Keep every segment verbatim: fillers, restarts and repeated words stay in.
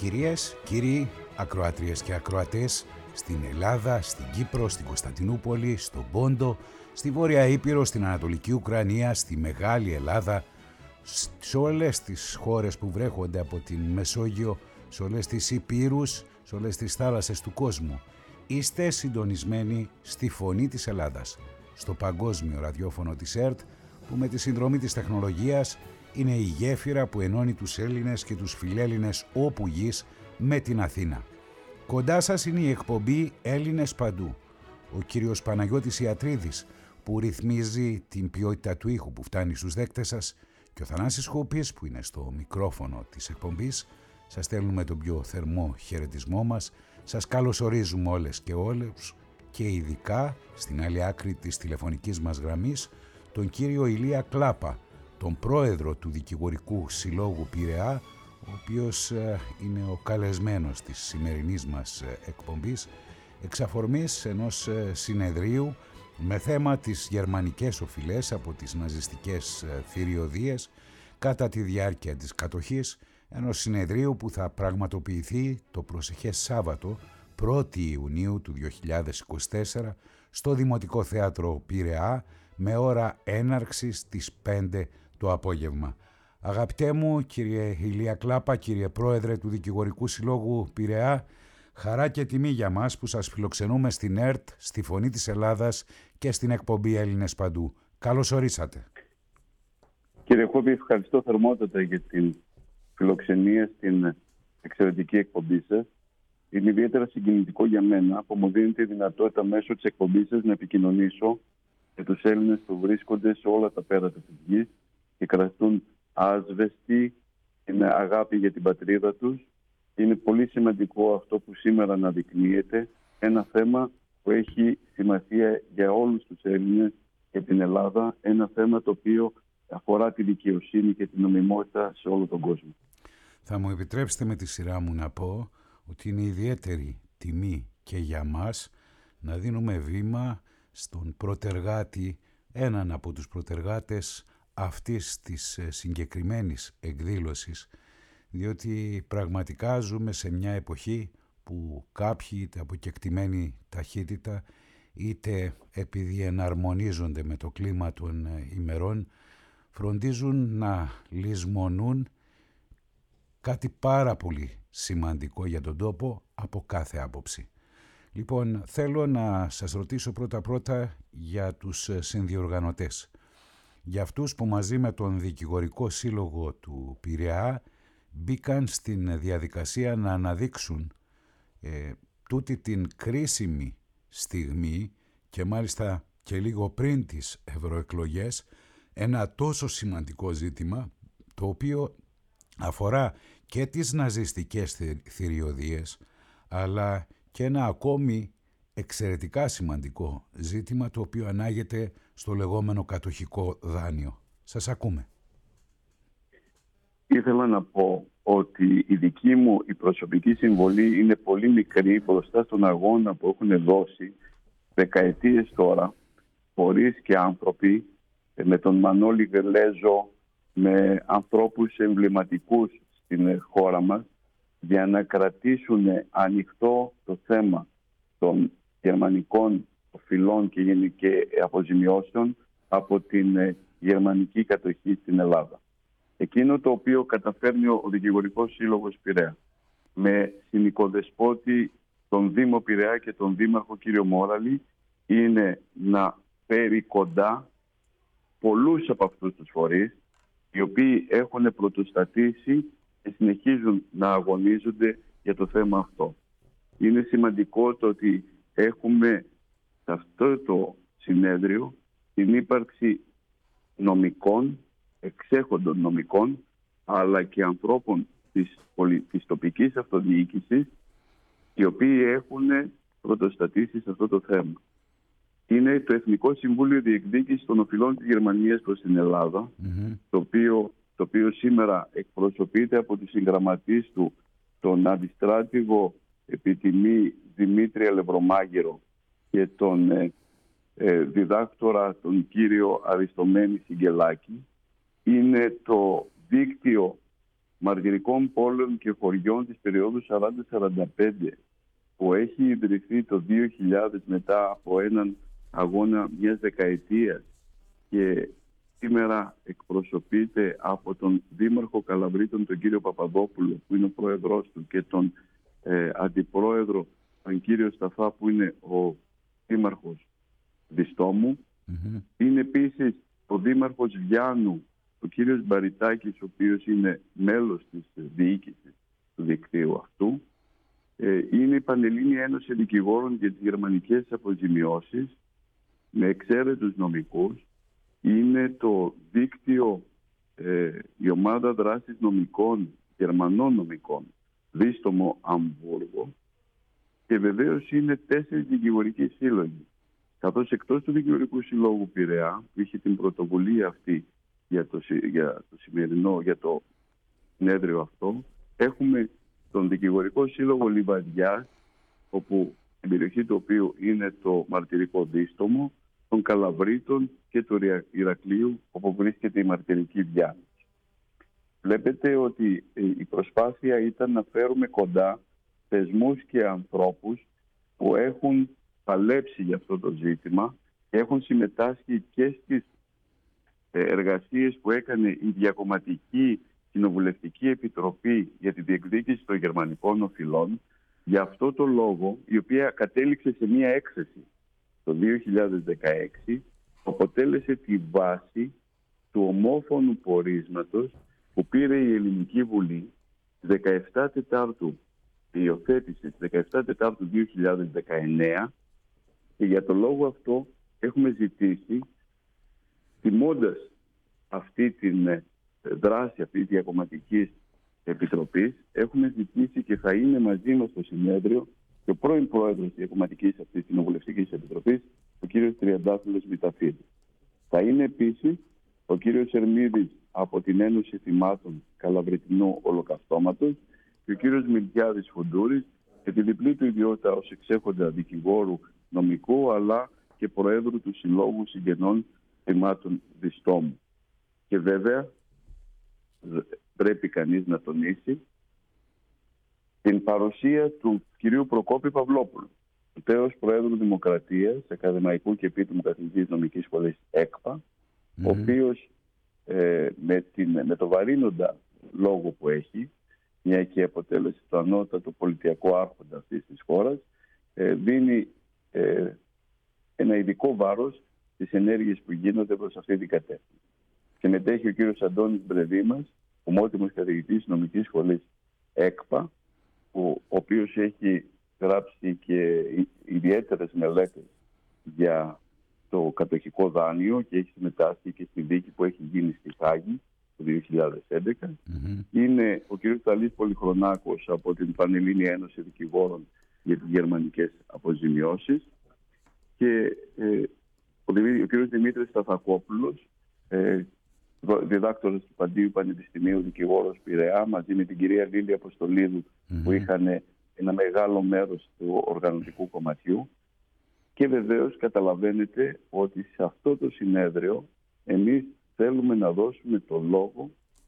Κυρίες, κύριοι, ακροάτριες και ακροατές, στην Ελλάδα, στην Κύπρο, στην Κωνσταντινούπολη, στον Πόντο, στη Βόρεια Ήπειρο, στην Ανατολική Ουκρανία, στη Μεγάλη Ελλάδα, σε όλες τις χώρες που βρέχονται από την Μεσόγειο, σε όλες τις Ήπειρους, σε όλες τις θάλασσες του κόσμου. Είστε συντονισμένοι στη Φωνή της Ελλάδας, στο παγκόσμιο ραδιόφωνο της ΕΡΤ, που με τη συνδρομή της τεχνολογίας είναι η γέφυρα που ενώνει τους Έλληνες και τους φιλέλληνες όπου γης με την Αθήνα. Κοντά σας είναι η εκπομπή Έλληνες Παντού. Ο κύριος Παναγιώτης Ιατρίδης που ρυθμίζει την ποιότητα του ήχου που φτάνει στους δέκτες σας και ο Θανάσης Χούπης που είναι στο μικρόφωνο της εκπομπής. Σας στέλνουμε τον πιο θερμό χαιρετισμό μας. Σας καλωσορίζουμε όλες και όλους και ειδικά στην άλλη άκρη της τηλεφωνικής μας γραμμής τον κύριο Ηλία Κλάπα, τον πρόεδρο του Δικηγορικού Συλλόγου Πειραιά, ο οποίος είναι ο καλεσμένος της σημερινής μας εκπομπής, εξ αφορμής ενός συνεδρίου με θέμα τις γερμανικές οφειλές από τις ναζιστικές θηριωδίες κατά τη διάρκεια της κατοχής, ενός συνεδρίου που θα πραγματοποιηθεί το προσεχές Σάββατο πρώτη Ιουνίου του δύο χιλιάδες είκοσι τέσσερα στο Δημοτικό Θέατρο Πειραιά με ώρα έναρξης στις πέντε το απόγευμα. Αγαπητέ μου κύριε Ηλία Κλάπα, κύριε Πρόεδρε του Δικηγορικού Συλλόγου Πειραιά, χαρά και τιμή για μας που σας φιλοξενούμε στην ΕΡΤ, στη Φωνή της Ελλάδας και στην εκπομπή Έλληνες Παντού. Καλώς ορίσατε. Κύριε Χούπη, ευχαριστώ θερμότατα για την φιλοξενία στην εξαιρετική εκπομπή σας. Είναι ιδιαίτερα συγκινητικό για μένα που μου δίνετε τη δυνατότητα μέσω της εκπομπής σας να επικοινωνήσω με τους Έλληνες που βρίσκονται σε όλα τα πέρατα της γης και κρατούν άσβεστη την αγάπη για την πατρίδα τους. Είναι πολύ σημαντικό αυτό που σήμερα αναδεικνύεται, ένα θέμα που έχει σημασία για όλους τους Έλληνες και την Ελλάδα, ένα θέμα το οποίο αφορά τη δικαιοσύνη και την νομιμότητα σε όλο τον κόσμο. Θα μου επιτρέψετε με τη σειρά μου να πω ότι είναι ιδιαίτερη τιμή και για μας να δίνουμε βήμα στον προτεργάτη, έναν από τους προτεργάτες αυτής της συγκεκριμένης εκδήλωσης, διότι πραγματικά ζούμε σε μια εποχή που κάποιοι είτε από κεκτημένη ταχύτητα είτε επειδή εναρμονίζονται με το κλίμα των ημερών φροντίζουν να λησμονούν κάτι πάρα πολύ σημαντικό για τον τόπο από κάθε άποψη. Λοιπόν, θέλω να σας ρωτήσω πρώτα-πρώτα για τους συνδιοργανωτές. Για αυτούς που μαζί με τον Δικηγορικό Σύλλογο του Πειραιά μπήκαν στην διαδικασία να αναδείξουν ε, τούτη την κρίσιμη στιγμή και μάλιστα και λίγο πριν τις ευρωεκλογές ένα τόσο σημαντικό ζήτημα το οποίο αφορά και τις ναζιστικές θηριωδίες αλλά και ένα ακόμη εξαιρετικά σημαντικό ζήτημα το οποίο ανάγεται στο λεγόμενο κατοχικό δάνειο. Σας ακούμε. Ήθελα να πω ότι η δική μου η προσωπική συμβολή είναι πολύ μικρή μπροστά στον αγώνα που έχουν δώσει δεκαετίες τώρα φορείς και άνθρωποι με τον Μανώλη Γελέζο, με ανθρώπους εμβληματικούς στην χώρα μας για να κρατήσουν ανοιχτό το θέμα των γερμανικών οφειλών και αποζημιώσεων από την γερμανική κατοχή στην Ελλάδα. Εκείνο το οποίο καταφέρνει ο Δικηγορικός Σύλλογος Πειραιά με συνοικοδεσπότη τον Δήμο Πειραιά και τον Δήμαρχο κύριο Μόραλη είναι να φέρει κοντά πολλούς από αυτούς τους φορείς οι οποίοι έχουν πρωτοστατήσει και συνεχίζουν να αγωνίζονται για το θέμα αυτό. Είναι σημαντικό το ότι έχουμε σε αυτό το συνέδριο την ύπαρξη νομικών, εξέχοντων νομικών, αλλά και ανθρώπων της, της τοπικής αυτοδιοίκησης, οι οποίοι έχουν πρωτοστατήσει σε αυτό το θέμα. Είναι το Εθνικό Συμβούλιο Διεκδίκησης των Οφειλών της Γερμανίας προς την Ελλάδα, mm-hmm. το, οποίο, το οποίο σήμερα εκπροσωπείται από τους συγγραμματείς του, τον αντιστράτηγο επιτιμή Δημήτρη Αλευρωμάγερο και τον ε, ε, διδάκτορα τον κύριο Αριστομένη Σιγκελάκη. Είναι το δίκτυο μαρτυρικών πόλεων και χωριών της περίοδου σαράντα σαράντα πέντε, που έχει ιδρυθεί το δύο χιλιάδες μετά από έναν αγώνα μιας δεκαετίας και σήμερα εκπροσωπείται από τον Δήμαρχο Καλαβρίτων, τον κύριο Παπαδόπουλο, που είναι ο πρόεδρος του, και τον ε, αντιπρόεδρο, τον κύριο Σταφά, που είναι ο Δήμαρχος Διστόμου. Mm-hmm. Είναι επίσης ο Δήμαρχος Βιάννου, ο κύριος Μπαριτάκης, ο οποίος είναι μέλος της διοίκησης του δικτύου αυτού. Ε, είναι η Πανελλήνια Ένωση Δικηγόρων για τις Γερμανικές Αποζημιώσεις, με εξαίρετους νομικούς. Είναι το δίκτυο, ε, η ομάδα δράσης νομικών, γερμανών νομικών, Δίστομο Αμβούργο, και βεβαίως είναι τέσσερις δικηγορικοί σύλλογοι. Καθώς εκτός του Δικηγορικού Συλλόγου Πειραιά, που είχε την πρωτοβουλία αυτή για το, για το σημερινό, για το συνέδριο αυτό, έχουμε τον Δικηγορικό Σύλλογο Λιβαδιάς, όπου η περιοχή του οποίου είναι το μαρτυρικό Δίστομο, των Καλαβρίτων και του Ηρακλείου, όπου βρίσκεται η μαρτυρική διάνοιξη. Βλέπετε ότι η προσπάθεια ήταν να φέρουμε κοντά θεσμούς και ανθρώπους που έχουν παλέψει για αυτό το ζήτημα και έχουν συμμετάσχει και στις εργασίες που έκανε η Διακομματική Κοινοβουλευτική Επιτροπή για τη Διεκδίκηση των Γερμανικών Οφειλών. Για αυτό το λόγο, η οποία κατέληξε σε μία έκθεση το δύο χιλιάδες δεκαέξι, αποτέλεσε τη βάση του ομόφωνου πορίσματος που πήρε η Ελληνική Βουλή δεκαεπτά Τετάρτου, υιοθέτησε δεκαεπτά Τετάρτου δύο χιλιάδες δεκαεννέα, και για το λόγο αυτό έχουμε ζητήσει, τιμώντας αυτή την δράση αυτή της Διακομματικής Επιτροπής, έχουμε ζητήσει και θα είναι μαζί μας στο συνέδριο και ο πρώην πρόεδρος της Διακομματικής αυτής Κοινοβουλευτικής Επιτροπής, ο κύριος Τριαντάφυλλος Μηταφίδης. Θα είναι επίσης ο κύριος Ερμίδης από την Ένωση Θυμάτων Καλαβριτινού Ολοκαυτώματος και ο κύριος Μιλτιάδης Φουντούρης, και τη διπλή του ιδιότητα ως εξέχοντα δικηγόρου νομικού, αλλά και προέδρου του Συλλόγου Συγγενών Θυμάτων Διστόμου. Και βέβαια πρέπει κανείς να τονίσει την παρουσία του κυρίου Προκόπη Παυλόπουλου, του τέος Προέδρου Δημοκρατίας, Ακαδημαϊκού και Επίτιμου Καθηγητή Νομικής Σχολής ΕΚΠΑ, mm-hmm. ο οποίος ε, με, την, με το βαρύνοντα λόγο που έχει, μια και αποτέλεσε το ανώτατο πολιτιακό άρχοντα αυτής της χώρας, ε, δίνει ε, ένα ειδικό βάρος στις ενέργειες που γίνονται προς αυτή την κατεύθυνση. Και μετέχει ο κύριος Αντώνης Μπρεδήμας, ομότιμος καθηγητής Νομικής Σχολής ΕΚΠΑ, ο οποίος έχει γράψει και ιδιαίτερες μελέτες για το κατοχικό δάνειο και έχει συμμετάσχει και στη δίκη που έχει γίνει στη Χάγη το δύο χιλιάδες έντεκα. Mm-hmm. Είναι ο κ. Ταλής Πολυχρονάκος από την Πανελλήνια Ένωση Δικηγόρων για τις Γερμανικές Αποζημιώσεις και ε, ο, ο κ. Δημήτρης Σταθακόπουλος, ε, διδάκτορας του Παντίου Πανεπιστημίου, δικηγόρος Πειραιά, μαζί με την κυρία Λίλια Αποστολίδου, mm-hmm. που είχαν ένα μεγάλο μέρος του οργανωτικού κομματιού. Και βεβαίως καταλαβαίνετε ότι σε αυτό το συνέδριο εμείς θέλουμε να δώσουμε το λόγο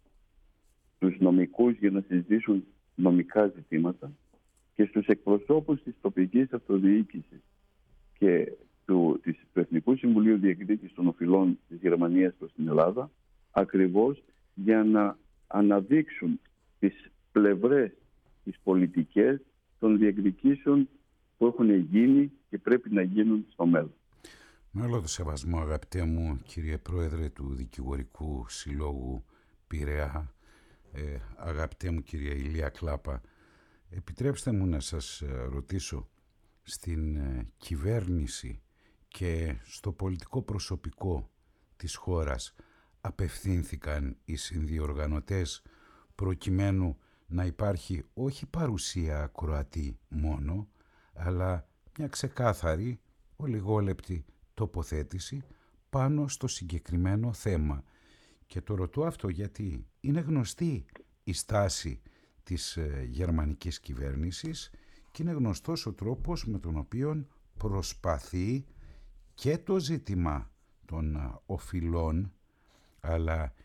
στους νομικούς για να συζητήσουν νομικά ζητήματα και στους εκπροσώπους της τοπικής αυτοδιοίκησης και του, της, του Εθνικού Συμβουλίου Διεκδίκησης των Οφειλών της Γερμανίας προς την Ελλάδα, ακριβώς για να αναδείξουν τις πλευρές, τις πολιτικές των διεκδικήσεων που έχουν γίνει και πρέπει να γίνουν στο μέλλον. Με όλο το σεβασμό, αγαπητέ μου κύριε Πρόεδρε του Δικηγορικού Συλλόγου Πειραιά, ε, αγαπητέ μου κύριε Ηλία Κλάπα, επιτρέψτε μου να σας ρωτήσω, στην ε, κυβέρνηση και στο πολιτικό προσωπικό της χώρας απευθύνθηκαν οι συνδιοργανωτές προκειμένου να υπάρχει όχι παρουσία ακροατή μόνο, αλλά μια ξεκάθαρη, ολιγόλεπτη τοποθέτηση πάνω στο συγκεκριμένο θέμα. Και το ρωτώ αυτό γιατί είναι γνωστή η στάση της ε, γερμανικής κυβέρνησης και είναι γνωστός ο τρόπος με τον οποίο προσπαθεί και το ζήτημα των οφειλών, αλλά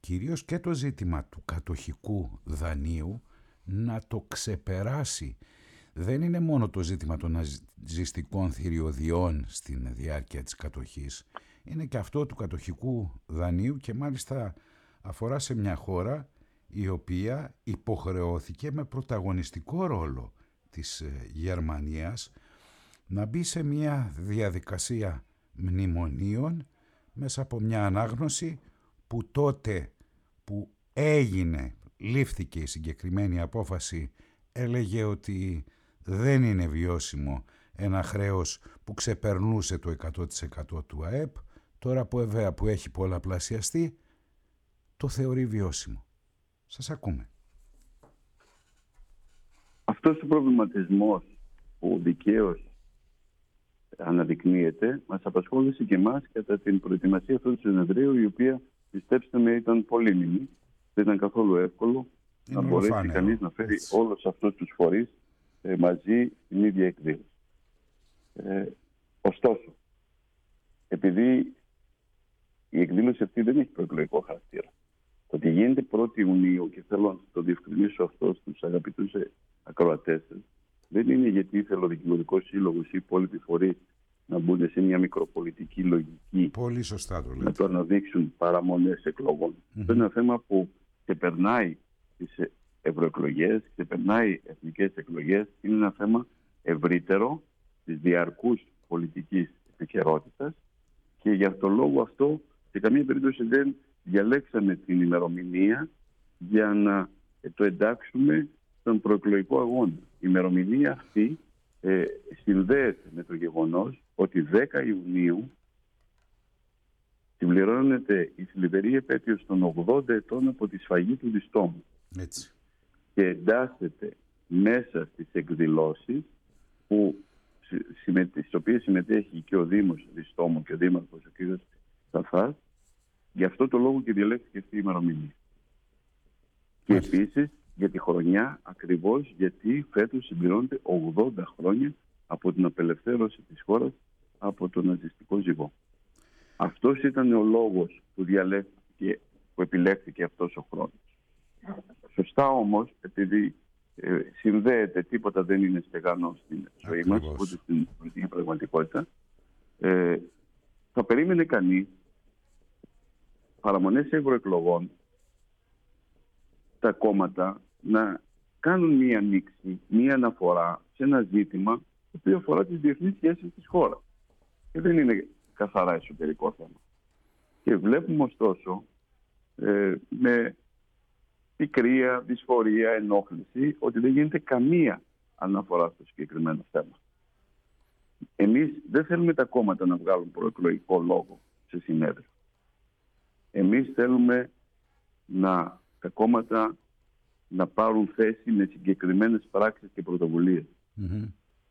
κυρίως και το ζήτημα του κατοχικού δανείου να το ξεπεράσει. Δεν είναι μόνο το ζήτημα των ναζιστικών θηριωδιών στην διάρκεια της κατοχής. Είναι και αυτό του κατοχικού δανείου και μάλιστα αφορά σε μια χώρα η οποία υποχρεώθηκε με πρωταγωνιστικό ρόλο της Γερμανίας να μπει σε μια διαδικασία μνημονίων μέσα από μια ανάγνωση που τότε που έγινε, λήφθηκε η συγκεκριμένη απόφαση, έλεγε ότι δεν είναι βιώσιμο ένα χρέος που ξεπερνούσε το εκατό τοις εκατό του ΑΕΠ. Τώρα που βέβαια που έχει πολλαπλασιαστεί, το θεωρεί βιώσιμο. Σας ακούμε. Αυτός ο προβληματισμός που δικαίως αναδεικνύεται μας απασχόλησε και εμάς κατά την προετοιμασία αυτού του συνεδρίου, η οποία, πιστέψτε με, ήταν πολύμηνη. Δεν ήταν καθόλου εύκολο είναι να μπορέσει φάνερο. κανείς να φέρει Έτσι. όλους αυτούς τους φορείς ε, μαζί στην ίδια εκδήλωση. Ε, ωστόσο, επειδή η εκδήλωση αυτή δεν έχει προεκλογικό χαρακτήρα, το ότι γίνεται πρώτη Ιουνίου, και θέλω να το διευκρινίσω αυτό στους αγαπητούς ακροατές, δεν είναι γιατί ήθελε ο Δικηγορικός Σύλλογος ή οι υπόλοιποι φορείς να μπουν σε μια μικροπολιτική λογική. Πολύ σωστά το λέτε. Να το αναδείξουν παραμονές εκλογών. Mm-hmm. Αυτό είναι ένα θέμα που ξεπερνάει τις ευρωεκλογές, ξεπερνάει εθνικές εκλογές. Είναι ένα θέμα ευρύτερο της διαρκούς πολιτικής επικαιρότητας και για αυτό το λόγο αυτό σε καμία περίπτωση δεν διαλέξαμε την ημερομηνία για να το εντάξουμε στον προεκλογικό αγώνα. Η ημερομηνία αυτή ε, συνδέεται με το γεγονός ότι δέκα Ιουνίου συμπληρώνεται η θλιβερή επέτειος των ογδόντα ετών από τη σφαγή του Διστόμου. Έτσι. Και εντάσσεται μέσα στις εκδηλώσεις που, στις οποίες συμμετέχει και ο Δήμος Διστόμου και ο Δήμαρχος ο κ. Σταθάς. Γι' αυτό το λόγο και διαλέξθηκε αυτή η ημερομηνία. Και επίσης για τη χρονιά, ακριβώς γιατί φέτος συμπληρώνεται ογδόντα χρόνια από την απελευθέρωση της χώρας από το ναζιστικό ζυγό. Αυτός ήταν ο λόγος που διαλέξθηκε, που επιλέχθηκε αυτός ο χρόνος. Σωστά όμως, επειδή ε, συνδέεται, τίποτα δεν είναι στεγανό στην ζωή μας, ούτε στην πολιτική πραγματικότητα, ε, θα περίμενε κανείς παραμονές ευρωεκλογών τα κόμματα να κάνουν μία ανοίξη, μία αναφορά σε ένα ζήτημα το οποίο αφορά τις διεθνείς σχέσεις της χώρας. Και δεν είναι καθαρά εσωτερικό θέμα. Και βλέπουμε ωστόσο ε, με πικρία, δυσφορία, ενόχληση ότι δεν γίνεται καμία αναφορά στο συγκεκριμένο θέμα. Εμείς δεν θέλουμε τα κόμματα να βγάλουν προεκλογικό λόγο σε συνέδριο. Εμείς θέλουμε να τα κόμματα να πάρουν θέση με συγκεκριμένες πράξεις και πρωτοβουλίες. Mm-hmm.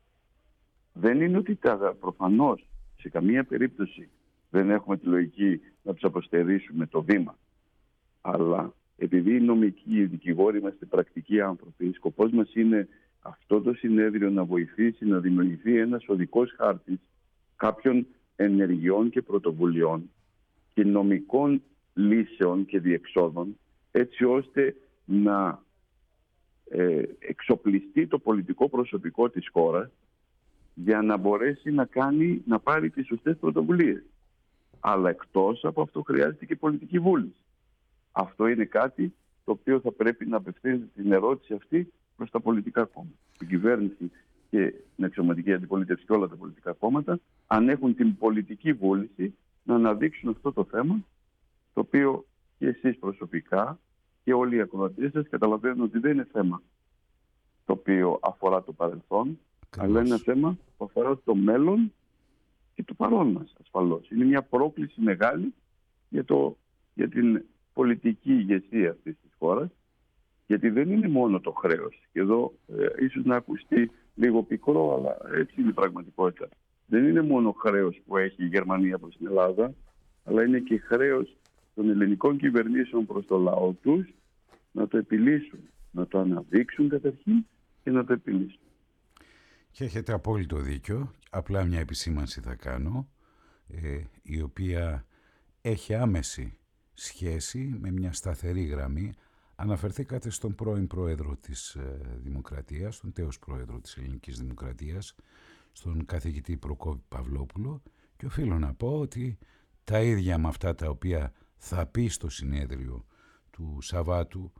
Δεν είναι ότι τα προφανώς σε καμία περίπτωση δεν έχουμε τη λογική να τους αποστερήσουμε το βήμα. Αλλά επειδή οι νομικοί, οι δικηγόροι είμαστε πρακτικοί άνθρωποι, σκοπός μας είναι αυτό το συνέδριο να βοηθήσει να δημιουργηθεί ένας οδικός χάρτης κάποιων ενεργειών και πρωτοβουλειών και νομικών λύσεων και διεξόδων, έτσι ώστε να ε, εξοπλιστεί το πολιτικό προσωπικό της χώρας για να μπορέσει να, κάνει, να πάρει τις σωστές πρωτοβουλίες. Αλλά εκτός από αυτό χρειάζεται και πολιτική βούληση. Αυτό είναι κάτι το οποίο θα πρέπει να απευθύνει την ερώτηση αυτή προς τα πολιτικά κόμματα. Η κυβέρνηση και την αξιωματική αντιπολίτευση και όλα τα πολιτικά κόμματα, αν έχουν την πολιτική βούληση να αναδείξουν αυτό το θέμα, το οποίο και εσείς προσωπικά και όλοι οι ακροατές σας καταλαβαίνουν ότι δεν είναι θέμα το οποίο αφορά το παρελθόν, Καλώς. αλλά είναι ένα θέμα που αφορά το μέλλον και το παρόν μας ασφαλώς. Είναι μια πρόκληση μεγάλη για, το, για την πολιτική ηγεσία αυτής της χώρας, γιατί δεν είναι μόνο το χρέος. Και εδώ ε, ίσως να ακουστεί λίγο πικρό, αλλά έτσι είναι η πραγματικότητα. Δεν είναι μόνο χρέος που έχει η Γερμανία προς την Ελλάδα, αλλά είναι και χρέος των ελληνικών κυβερνήσεων προς το λαό τους να το επιλύσουν, να το αναδείξουν καταρχήν και να το επιλύσουν. Και έχετε απόλυτο δίκιο. Απλά μια επισήμανση θα κάνω, ε, η οποία έχει άμεση σχέση, με μια σταθερή γραμμή. Αναφερθήκατε στον πρώην πρόεδρο της Δημοκρατίας, τον τέος πρόεδρο της Ελληνικής Δημοκρατίας, στον καθηγητή Προκόπη Παυλόπουλο, και οφείλω να πω ότι τα ίδια με αυτά τα οποία θα πει στο συνέδριο του Σαββάτου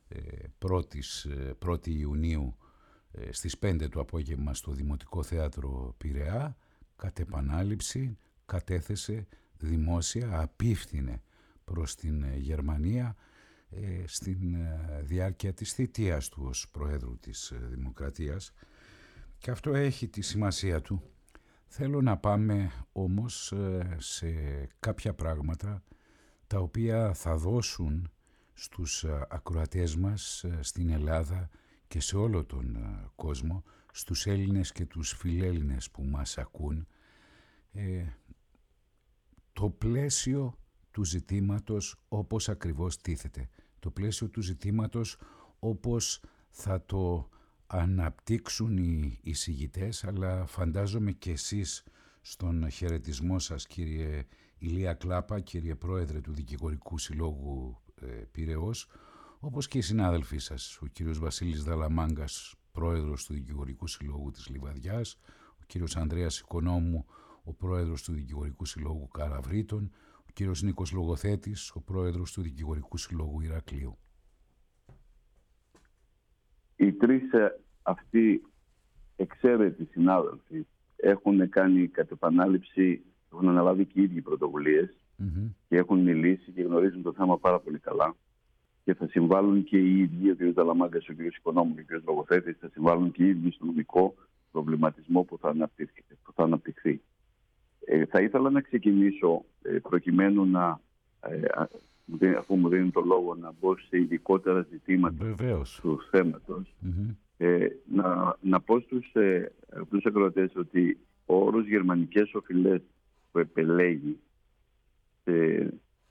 πρώτη Ιουνίου στις πέντε το απόγευμα στο Δημοτικό Θέατρο Πειραιά, κατ' επανάληψη κατέθεσε δημόσια, απίφθινε προς την Γερμανία στην διάρκεια της θητείας του ως Προέδρου της Δημοκρατίας, και αυτό έχει τη σημασία του. Θέλω να πάμε όμως σε κάποια πράγματα τα οποία θα δώσουν στους ακροατές μας στην Ελλάδα και σε όλο τον κόσμο, στους Έλληνες και τους φιλέλληνες που μας ακούν, ε, το πλαίσιο του ζητήματος όπως ακριβώς τίθεται. Το πλαίσιο του ζητήματος όπως θα το αναπτύξουν οι εισηγητές, αλλά φαντάζομαι και εσείς στον χαιρετισμό σας, κύριε Ηλία Κλάπα, κύριε Πρόεδρε του Δικηγορικού Συλλόγου ε, Πειραιώς, όπως και οι συνάδελφοί σας, ο κύριος Βασίλης Δαλαμάγκας, Πρόεδρος του Δικηγορικού Συλλόγου της Λιβαδιάς, ο κύριος Ανδρέας Οικονόμου, ο Πρόεδρος του Δικηγορικού Συλλόγου Καραβρίτων, ο κύριος Νίκος Λογοθέτης, ο Πρόεδρος του Δικηγορικού Συλλόγου Ηρακλείου. Οι τρεις αυτοί εξαίρετοι συνάδελφοι έχουν κάνει κατ' επανάληψη, έχουν αναλάβει και οι ίδιοι πρωτοβουλίες mm-hmm. και έχουν μιλήσει και γνωρίζουν το θέμα πάρα πολύ καλά, και θα συμβάλλουν και οι ίδιοι, ο κ. Δαλαμάγκας, ο κ. Οικονόμου και ο κ. Λογοθέτης, θα συμβάλλουν και οι ίδιοι στον νομικό προβληματισμό που θα αναπτυχθεί. Που θα, αναπτυχθεί. Ε, θα ήθελα να ξεκινήσω ε, προκειμένου να, ε, αφού μου δίνει το λόγο, να μπω σε ειδικότερα ζητήματα Βεβαίως. του θέματος. Mm-hmm. Ε, να, να πω στους ε, ακροατές ότι ο όρος γερμανικές οφειλές που επελέγει ε,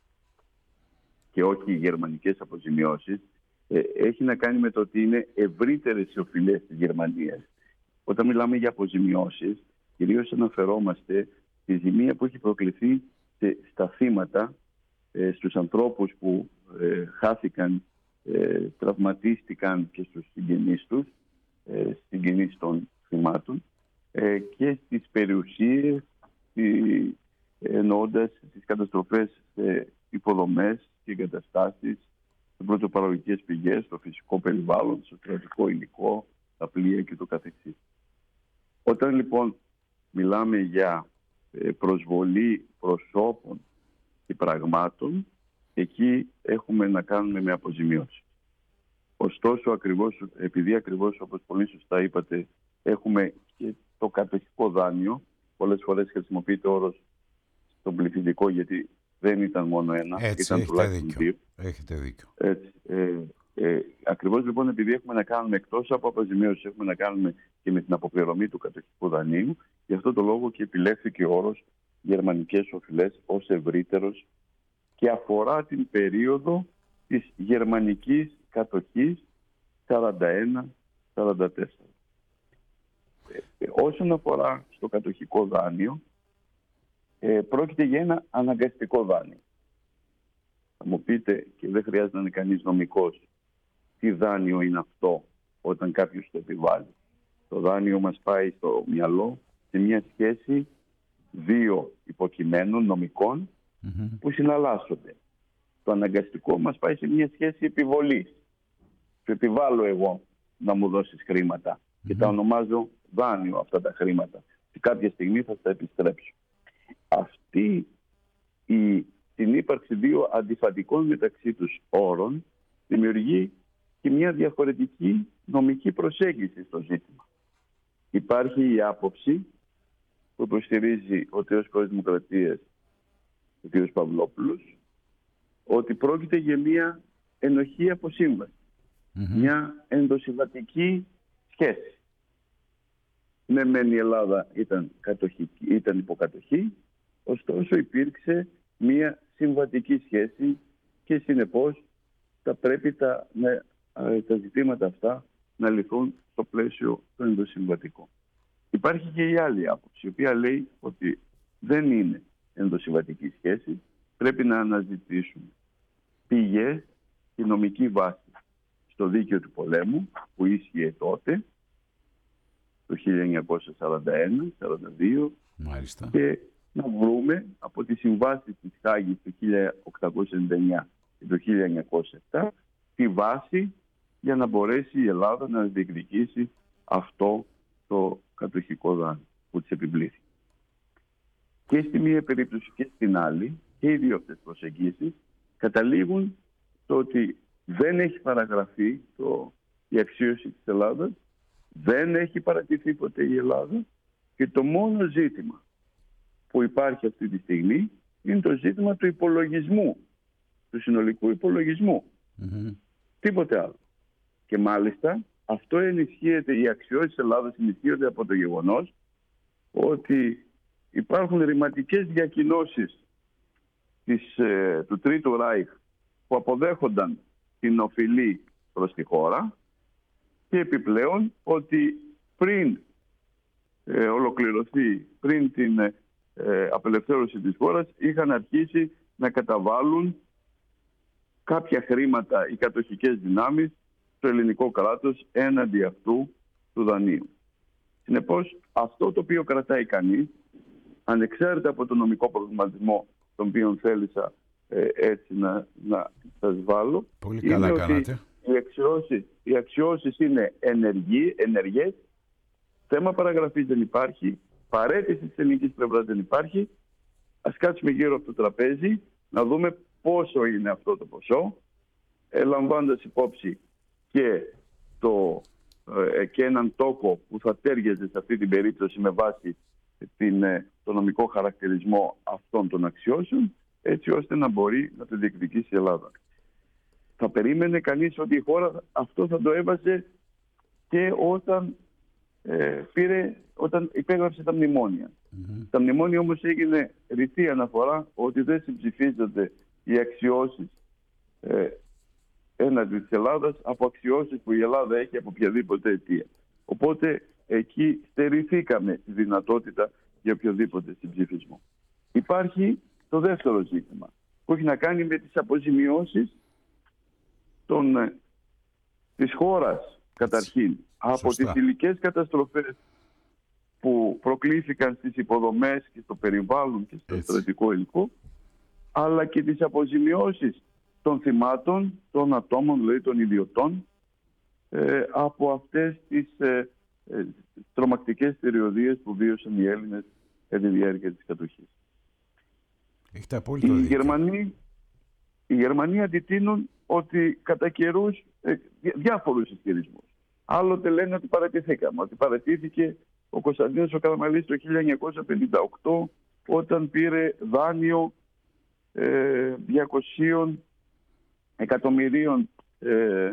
και όχι οι γερμανικές αποζημιώσεις ε, έχει να κάνει με το ότι είναι ευρύτερες οι οφειλές της Γερμανίας. Όταν μιλάμε για αποζημιώσεις, κυρίως αναφερόμαστε στη ζημία που έχει προκληθεί σε, στα θύματα, ε, στους ανθρώπους που ε, χάθηκαν, ε, τραυματίστηκαν και στους συγγενείς τους, ε, συγγενείς των θυμάτων, ε, και στις περιουσίες, ε, εννοώντας τις καταστροφές σε υποδομές και εγκαταστάσεις, σε πρωτοπαραγωγικές πηγές, στο φυσικό περιβάλλον, στο στρατιωτικό υλικό, τα πλοία και το καθεξής. Όταν λοιπόν μιλάμε για προσβολή προσώπων και πραγμάτων, εκεί έχουμε να κάνουμε με αποζημιώσεις. Ωστόσο, ακριβώς, επειδή ακριβώς, όπως πολύ σωστά είπατε, έχουμε και το κατοχικό δάνειο, πολλές φορές χρησιμοποιείται ο όρος στον πληθυντικό, γιατί δεν ήταν μόνο ένα, έτσι, ήταν τουλάχιστον δύο. Έχετε δίκιο. Έτσι, ε, ε, ακριβώς λοιπόν, επειδή έχουμε να κάνουμε εκτός από αποζημίωση, έχουμε να κάνουμε και με την αποπληρωμή του κατοχικού δανείου, γι' αυτό το λόγο και επιλέχθηκε ο όρος γερμανικές οφειλές ως ευρύτερος και αφορά την περίοδο της γερμανικής κατοχής σαράντα ένα σαράντα τέσσερα. Ε, όσον αφορά στο κατοχικό δάνειο, ε, πρόκειται για ένα αναγκαστικό δάνειο. Θα μου πείτε, και δεν χρειάζεται να είναι κανείς νομικός, τι δάνειο είναι αυτό όταν κάποιος το επιβάλλει. Το δάνειο μας πάει στο μυαλό σε μια σχέση δύο υποκειμένων νομικών mm-hmm. που συναλλάσσονται. Το αναγκαστικό μας πάει σε μια σχέση επιβολής. Σου επιβάλλω εγώ να μου δώσεις χρήματα mm-hmm. και τα ονομάζω δάνειο αυτά τα χρήματα. Και κάποια στιγμή θα τα επιστρέψω. Αυτή η συνύπαρξη δύο αντιφατικών μεταξύ τους όρων δημιουργεί και μια διαφορετική νομική προσέγγιση στο ζήτημα. Υπάρχει η άποψη που υποστηρίζει ο τέος πρόεδρος της Δημοκρατίας, ο κ. Παυλόπουλος, ότι πρόκειται για μια ενοχή αποσύμβαση, mm-hmm. μια ενδοσυμβατική σχέση. Ναι, μεν η Ελλάδα ήταν, κατοχική, ήταν υποκατοχή, ωστόσο υπήρξε μια συμβατική σχέση και συνεπώς θα πρέπει τα, με, τα ζητήματα αυτά να λυθούν στο πλαίσιο του ενδοσυμβατικού. Υπάρχει και η άλλη άποψη, η οποία λέει ότι δεν είναι ενδοσυμβατική σχέση, πρέπει να αναζητήσουμε πηγές, τη νομική βάση στο δίκαιο του πολέμου που ίσχυε τότε, το χίλια εννιακόσια σαράντα ένα σαράντα δύο. Μάλιστα. Και να βρούμε από τις συμβάσεις της Χάγης το χίλια οκτακόσια ενενήντα εννιά και το χίλια εννιακόσια επτά τη βάση για να μπορέσει η Ελλάδα να διεκδικήσει αυτό το κατοχικό δάνειο που της επιβλήθη. Και στη μία περίπτωση και στην άλλη, και οι δύο αυτές προσεγγίσεις καταλήγουν στο ότι δεν έχει παραγραφεί το, η αξίωση της Ελλάδας, δεν έχει παρατηθεί ποτέ η Ελλάδα και το μόνο ζήτημα που υπάρχει αυτή τη στιγμή είναι το ζήτημα του υπολογισμού, του συνολικού υπολογισμού. Mm-hmm. Τίποτε άλλο. Και μάλιστα αυτό ενισχύεται, η αξιώση της Ελλάδας ενισχύεται από το γεγονός ότι υπάρχουν ρηματικές διακοινώσεις της, ε, του Τρίτου Ράιχ που αποδέχονταν την οφειλή προς τη χώρα και επιπλέον ότι πριν ε, ολοκληρωθεί, πριν την ε, απελευθέρωση της χώρας, είχαν αρχίσει να καταβάλουν κάποια χρήματα οι κατοχικές δυνάμεις στο ελληνικό κράτος έναντι αυτού του δανείου. Συνεπώς, αυτό το οποίο κρατάει κανείς, ανεξάρτητα από το νομικό προβληματισμό τον οποίο θέλησα ε, έτσι να, να σας βάλω, πολύ είναι καλά ότι κάνατε. οι αξιώσεις, οι αξιώσεις είναι ενεργοί, ενεργές, θέμα παραγραφής δεν υπάρχει, παρέτηση της ελληνικής πλευράς δεν υπάρχει. Ας κάτσουμε γύρω από το τραπέζι να δούμε πόσο είναι αυτό το ποσό, ε, λαμβάνοντας υπόψη και, το, ε, και έναν τόκο που θα τέριαζε σε αυτή την περίπτωση με βάση την, ε, το νομικό χαρακτηρισμό αυτών των αξιώσεων, έτσι ώστε να μπορεί να το διεκδικήσει η Ελλάδα. Θα περίμενε κανείς ότι η χώρα αυτό θα το έβαζε και όταν, ε, πήρε, όταν υπέγραψε τα μνημόνια. Mm-hmm. Τα μνημόνια όμως έγινε ρητή αναφορά ότι δεν συμψηφίζονται οι αξιώσεις ε, έναντι της Ελλάδας από αξιώσεις που η Ελλάδα έχει από οποιαδήποτε αιτία. Οπότε εκεί στερηθήκαμε τη δυνατότητα για οποιοδήποτε συμψηφισμό. Υπάρχει το δεύτερο ζήτημα που έχει να κάνει με τις αποζημιώσεις των, της χώρας καταρχήν. Σωστά. Από τις υλικές καταστροφές που προκλήθηκαν στις υποδομές και στο περιβάλλον και στο στρατιωτικό υλικό, αλλά και τις αποζημιώσεις των θυμάτων, των ατόμων, δηλαδή των ιδιωτών, ε, από αυτές τις ε, ε, τρομακτικές περιοδίες που βίωσαν οι Έλληνες κατά τη διάρκεια της κατοχής. Έχετε απόλυτο δίκιο. Οι Γερμανοί, οι Γερμανοί αντιτείνουν ότι κατά καιρούς ε, διάφορους ισχυρισμούς. Άλλοτε λένε ότι παρατηθήκαμε, ότι παρατήθηκε ο Κωνσταντίνος ο Καραμανλής το χίλια εννιακόσια πενήντα οκτώ όταν πήρε δάνειο ε, διακόσια εκατομμυρίων ε,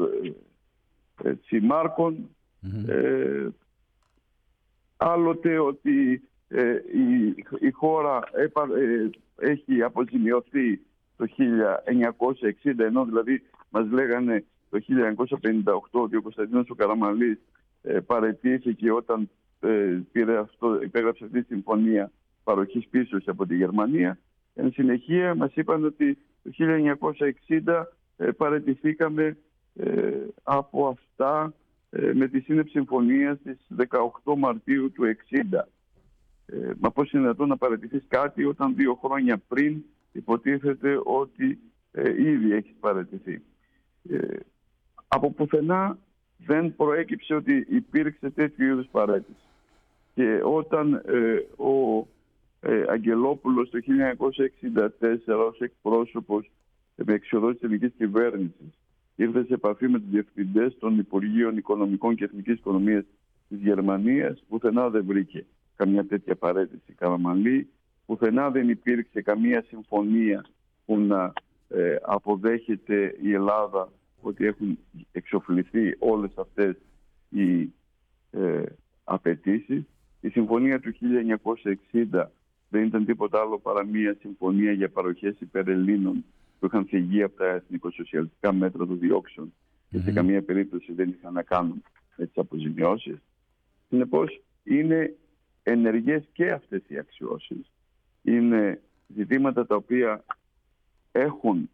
ε, μάρκων. Mm-hmm. Ε, άλλοτε ότι ε, η, η χώρα έπα, ε, έχει αποζημιωθεί το χίλια εννιακόσια εξήντα, ενώ δηλαδή μας λέγανε το χίλια εννιακόσια πενήντα οκτώ ότι ο Κωνσταντίνος ο Καραμανλής ε, παραιτήθηκε όταν ε, πήρε αυτό, υπέγραψε αυτή τη συμφωνία παροχής πίσωση από τη Γερμανία. Εν συνεχεία μας είπαν ότι το χίλια εννιακόσια εξήντα ε, παραιτηθήκαμε ε, από αυτά ε, με τη σύννεψη συμφωνίας της δεκαοκτώ Μαρτίου του εξήντα. Ε, μα πώς είναι δυνατόν να παραιτηθείς κάτι όταν δύο χρόνια πριν υποτίθεται ότι ε, ήδη έχει παραιτηθεί. Ε, από πουθενά δεν προέκυψε ότι υπήρξε τέτοιου είδους παραίτηση. Και όταν ε, ο ε, Αγγελόπουλος το χίλια εννιακόσια εξήντα τέσσερα ως εκπρόσωπος με εξοδότηση της ελληνικής κυβέρνησης ήρθε σε επαφή με τους διευθυντές των Υπουργείων Οικονομικών και Εθνικής Οικονομίας της Γερμανίας, πουθενά δεν βρήκε καμιά τέτοια παραίτηση Καραμανλή, πουθενά δεν υπήρξε καμία συμφωνία που να ε, αποδέχεται η Ελλάδα ότι έχουν εξοφληθεί όλες αυτές οι ε, απαιτήσεις. Η συμφωνία του χίλια εννιακόσια εξήντα δεν ήταν τίποτα άλλο παρά μία συμφωνία για παροχές υπερελλήνων που είχαν φυγεί από τα εθνικοσοσιαλιστικά μέτρα των διώξεων mm-hmm. και σε καμία περίπτωση δεν είχαν να κάνουν με τις αποζημιώσεις. Συνεπώς είναι ενεργές και αυτές οι αξιώσεις. Είναι ζητήματα τα οποία έχουν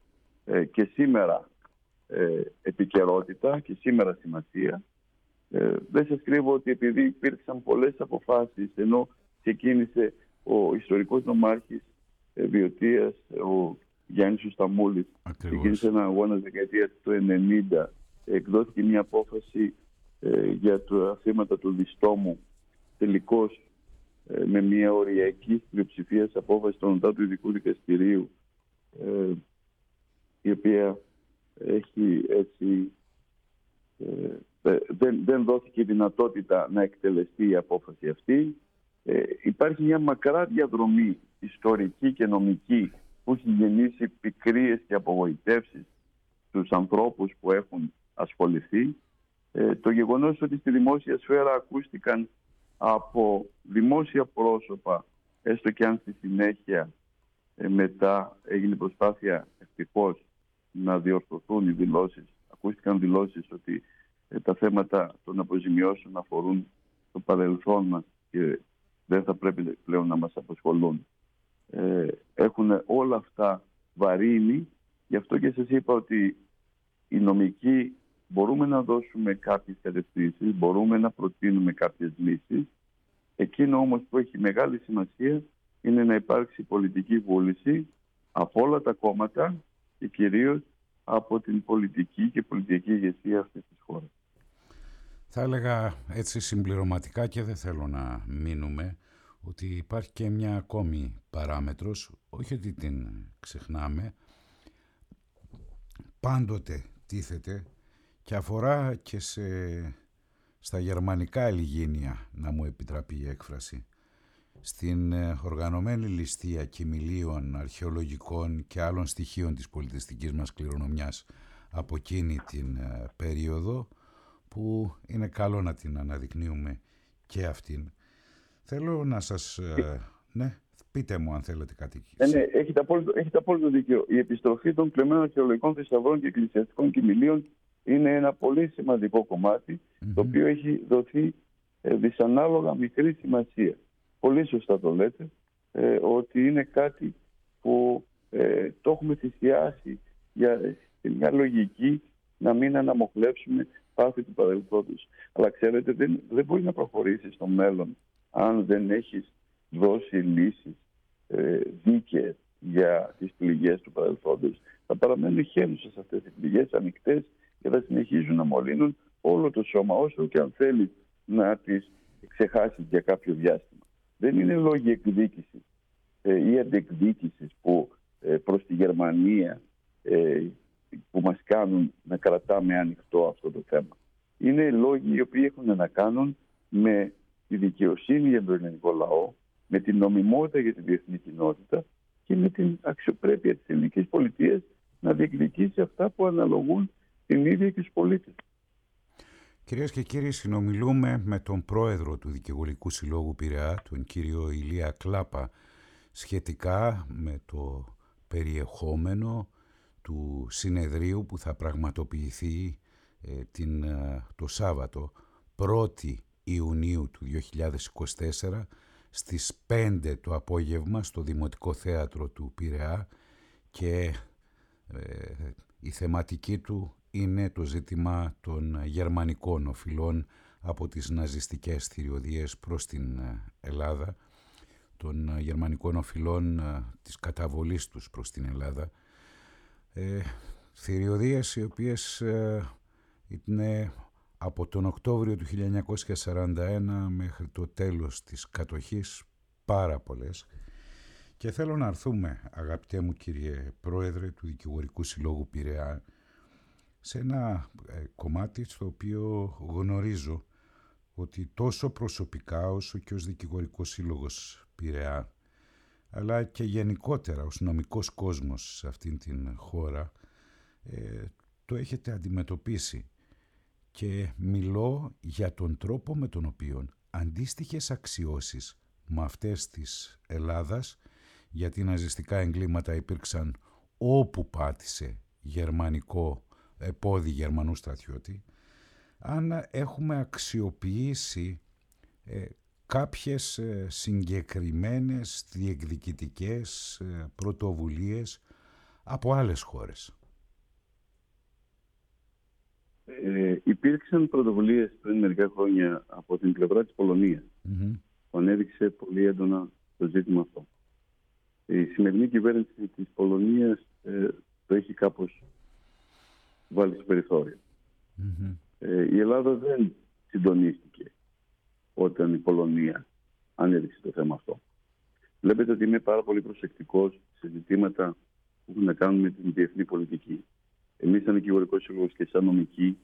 ε, και σήμερα ε, επικαιρότητα και σήμερα σημασία. Ε, δεν σας κρύβω ότι επειδή υπήρξαν πολλές αποφάσεις, ενώ ξεκίνησε ο ιστορικός νομάρχης ε, Βιωτίας, ο Γιάννης ο Σταμούλης, ξεκίνησε ένα αγώνα δεκαετία του ενενήντα, εκδόθηκε μια απόφαση ε, για τα θύματα του Διστόμου, τελικώς ε, με μια οριακή πλειοψηφία απόφαση των ΟΤΑ του Ειδικού Δικαστηρίου, ε, η οποία έχει έτσι ε, δεν, δεν δόθηκε δυνατότητα να εκτελεστεί η απόφαση αυτή. Ε, υπάρχει μια μακρά διαδρομή ιστορική και νομική που έχει γεννήσει πικρίες και απογοητεύσεις στους ανθρώπους που έχουν ασχοληθεί. Ε, το γεγονός ότι στη δημόσια σφαίρα ακούστηκαν από δημόσια πρόσωπα, έστω και αν στη συνέχεια ε, μετά έγινε προσπάθεια ευτυχώς να διορθωθούν οι δηλώσεις. Ακούστηκαν δηλώσεις ότι ε, τα θέματα των αποζημιώσεων αφορούν το παρελθόν μας και δεν θα πρέπει πλέον να μας απασχολούν. Ε, έχουν όλα αυτά βαρύνει. Γι' αυτό και σας είπα ότι οι νομικοί μπορούμε να δώσουμε κάποιες κατευθύνσεις, μπορούμε να προτείνουμε κάποιες λύσεις. Εκείνο όμως που έχει μεγάλη σημασία είναι να υπάρξει πολιτική βούληση από όλα τα κόμματα και κυρίως από την πολιτική και πολιτική ηγεσία αυτής της χώρας. Θα έλεγα έτσι συμπληρωματικά, και δεν θέλω να μείνουμε, ότι υπάρχει και μια ακόμη παράμετρος, όχι ότι την ξεχνάμε, πάντοτε τίθεται και αφορά και σε, στα γερμανικά ελιγίνια, να μου επιτραπεί η έκφραση, στην οργανωμένη ληστεία κοιμηλίων, αρχαιολογικών και άλλων στοιχείων της πολιτιστικής μας κληρονομιάς από εκείνη την περίοδο, που είναι καλό να την αναδεικνύουμε και αυτήν. Θέλω να σας... Ε, ναι, πείτε μου αν θέλετε κάτι. Ε, ναι, έχετε απόλυτο, έχετε απόλυτο δίκιο. Η επιστροφή των κλεμμένων αρχαιολογικών θησαυρών και εκκλησιαστικών κοιμηλίων είναι ένα πολύ σημαντικό κομμάτι, mm-hmm. το οποίο έχει δοθεί ε, δυσανάλογα μικρή σημασία. Πολύ σωστά το λέτε, ε, ότι είναι κάτι που ε, το έχουμε θυσιάσει για μια λογική να μην αναμοχλεύσουμε πάθη του παρελθόντος. Αλλά ξέρετε, δεν, δεν μπορεί να προχωρήσει στο μέλλον αν δεν έχεις δώσει λύσεις ε, δίκαιες για τις πληγές του παρελθόντος. Θα παραμένουν χέρουσες αυτές οι πληγές, ανοιχτές, και θα συνεχίζουν να μολύνουν όλο το σώμα, όσο και αν θέλει να τις ξεχάσει για κάποιο διάστημα. Δεν είναι λόγοι εκδίκησης ε, ή αντεκδίκησης που ε, προς τη Γερμανία ε, που μας κάνουν να κρατάμε ανοιχτό αυτό το θέμα. Είναι λόγοι οι οποίοι έχουν να κάνουν με τη δικαιοσύνη για τον ελληνικό λαό, με την νομιμότητα για την διεθνή κοινότητα και με την αξιοπρέπεια της ελληνικής πολιτείας να διεκδικήσει αυτά που αναλογούν την ίδια και στους πολίτες. Κυρίες και κύριοι, συνομιλούμε με τον πρόεδρο του Δικηγορικού Συλλόγου Πειραιά, τον κύριο Ηλία Κλάπα, σχετικά με το περιεχόμενο του συνεδρίου που θα πραγματοποιηθεί ε, την, το Σάββατο πρώτη Ιουνίου του δύο χιλιάδες είκοσι τέσσερα στις πέντε το απόγευμα στο Δημοτικό Θέατρο του Πειραιά, και ε, η θεματική του είναι το ζήτημα των γερμανικών οφειλών από τις ναζιστικές θηριωδίες προς την Ελλάδα, των γερμανικών οφειλών της καταβολής τους προς την Ελλάδα. Ε, θηριωδίες οι οποίες ε, είναι από τον Οκτώβριο του χίλια εννιακόσια σαράντα ένα μέχρι το τέλος της κατοχής πάρα πολλές. Και θέλω να έρθουμε, αγαπητέ μου κύριε Πρόεδρε του Δικηγορικού Συλλόγου Πειραιά, σε ένα ε, κομμάτι στο οποίο γνωρίζω ότι τόσο προσωπικά όσο και ως Δικηγορικός Σύλλογος Πειραιά, αλλά και γενικότερα ως νομικός κόσμος σε αυτήν την χώρα, ε, το έχετε αντιμετωπίσει. Και μιλώ για τον τρόπο με τον οποίο αντίστοιχες αξιώσεις με αυτές της Ελλάδας, γιατί ναζιστικά εγκλήματα υπήρξαν όπου πάτησε γερμανικό πόδι Γερμανού στρατιώτη, αν έχουμε αξιοποιήσει ε, κάποιες ε, συγκεκριμένες διεκδικητικές ε, πρωτοβουλίες από άλλες χώρες. Ε, υπήρξαν πρωτοβουλίες πριν μερικά χρόνια από την πλευρά της Πολωνίας Mm-hmm. που ανέδειξε πολύ έντονα το ζήτημα αυτό. Η σημερινή κυβέρνηση της Πολωνίας ε, το έχει κάπως βάλει στο περιθώριο. Mm-hmm. Ε, η Ελλάδα δεν συντονίστηκε όταν η Πολωνία ανέδειξε το θέμα αυτό. Βλέπετε ότι είμαι πάρα πολύ προσεκτικός σε ζητήματα που έχουν να κάνουν με την διεθνή πολιτική. Εμείς, σαν δικηγορικός σύλλογος και σαν νομικοί,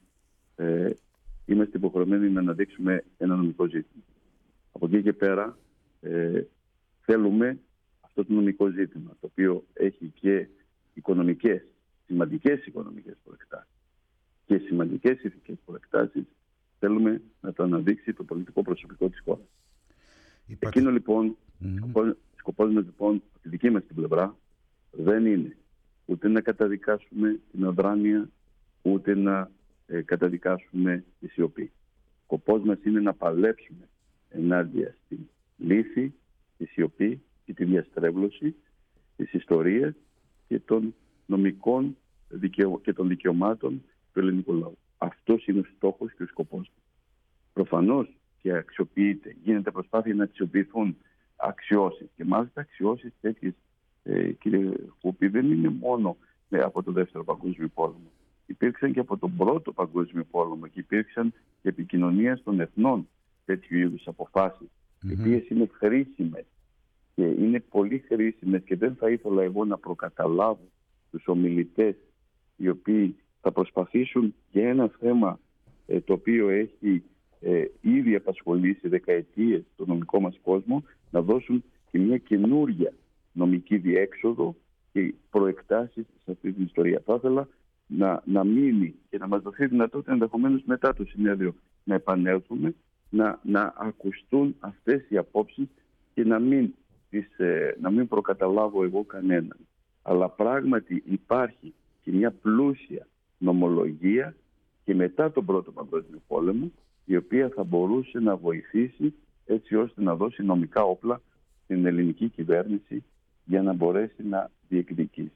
ε, είμαστε υποχρεωμένοι να αναδείξουμε ένα νομικό ζήτημα. Από εκεί και πέρα ε, θέλουμε αυτό το νομικό ζήτημα, το οποίο έχει και οικονομικές, σημαντικές οικονομικές προεκτάσεις και σημαντικές ηθικές προεκτάσεις, θέλουμε να το αναδείξει το πολιτικό προσωπικό της χώρας. Είπατε. Εκείνο λοιπόν, mm-hmm. σκοπός, σκοπός μας λοιπόν, από τη δική μας την πλευρά, δεν είναι ούτε να καταδικάσουμε την αδράνεια, ούτε να ε, καταδικάσουμε τη σιωπή. Σκοπός μας είναι να παλέψουμε ενάντια στην λύθη, τη σιωπή και τη διαστρέβλωση της ιστορίας και των νομικών δικαιω... και των δικαιωμάτων του ελληνικού λαού. Αυτός είναι ο στόχος και ο σκοπός. Προφανώς και αξιοποιείται, γίνεται προσπάθεια να αξιοποιηθούν αξιώσεις, και μάλιστα αξιώσεις τέτοιες, ε, κύριε Χούπη, δεν είναι μόνο ε, από το Δεύτερο Παγκόσμιο Πόλεμο. Υπήρξαν και από τον Πρώτο Παγκόσμιο Πόλεμο και υπήρξαν και επικοινωνίες των εθνών τέτοιου είδους αποφάσεις, mm-hmm. οι οποίες είναι χρήσιμες και είναι πολύ χρήσιμες, και δεν θα ήθελα εγώ να προκαταλάβω τους ομιλητές οι οποίοι θα προσπαθήσουν για ένα θέμα ε, το οποίο έχει ε, ήδη απασχολήσει δεκαετίες το νομικό μας κόσμο, να δώσουν και μια καινούρια νομική διέξοδο και προεκτάσεις σε αυτή την ιστορία. Θα ήθελα να, να μείνει και να μας δοθεί δυνατότητα ενδεχομένως μετά το συνέδριο να επανέλθουμε, να, να ακουστούν αυτές οι απόψεις και να μην, τις, ε, να μην προκαταλάβω εγώ κανέναν. Αλλά πράγματι υπάρχει και μια πλούσια νομολογία και μετά τον Πρώτο Παγκόσμιο Πόλεμο, η οποία θα μπορούσε να βοηθήσει έτσι ώστε να δώσει νομικά όπλα στην ελληνική κυβέρνηση για να μπορέσει να διεκδικήσει.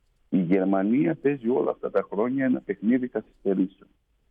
Η Γερμανία παίζει όλα αυτά τα χρόνια ένα παιχνίδι καθυστερήσεων.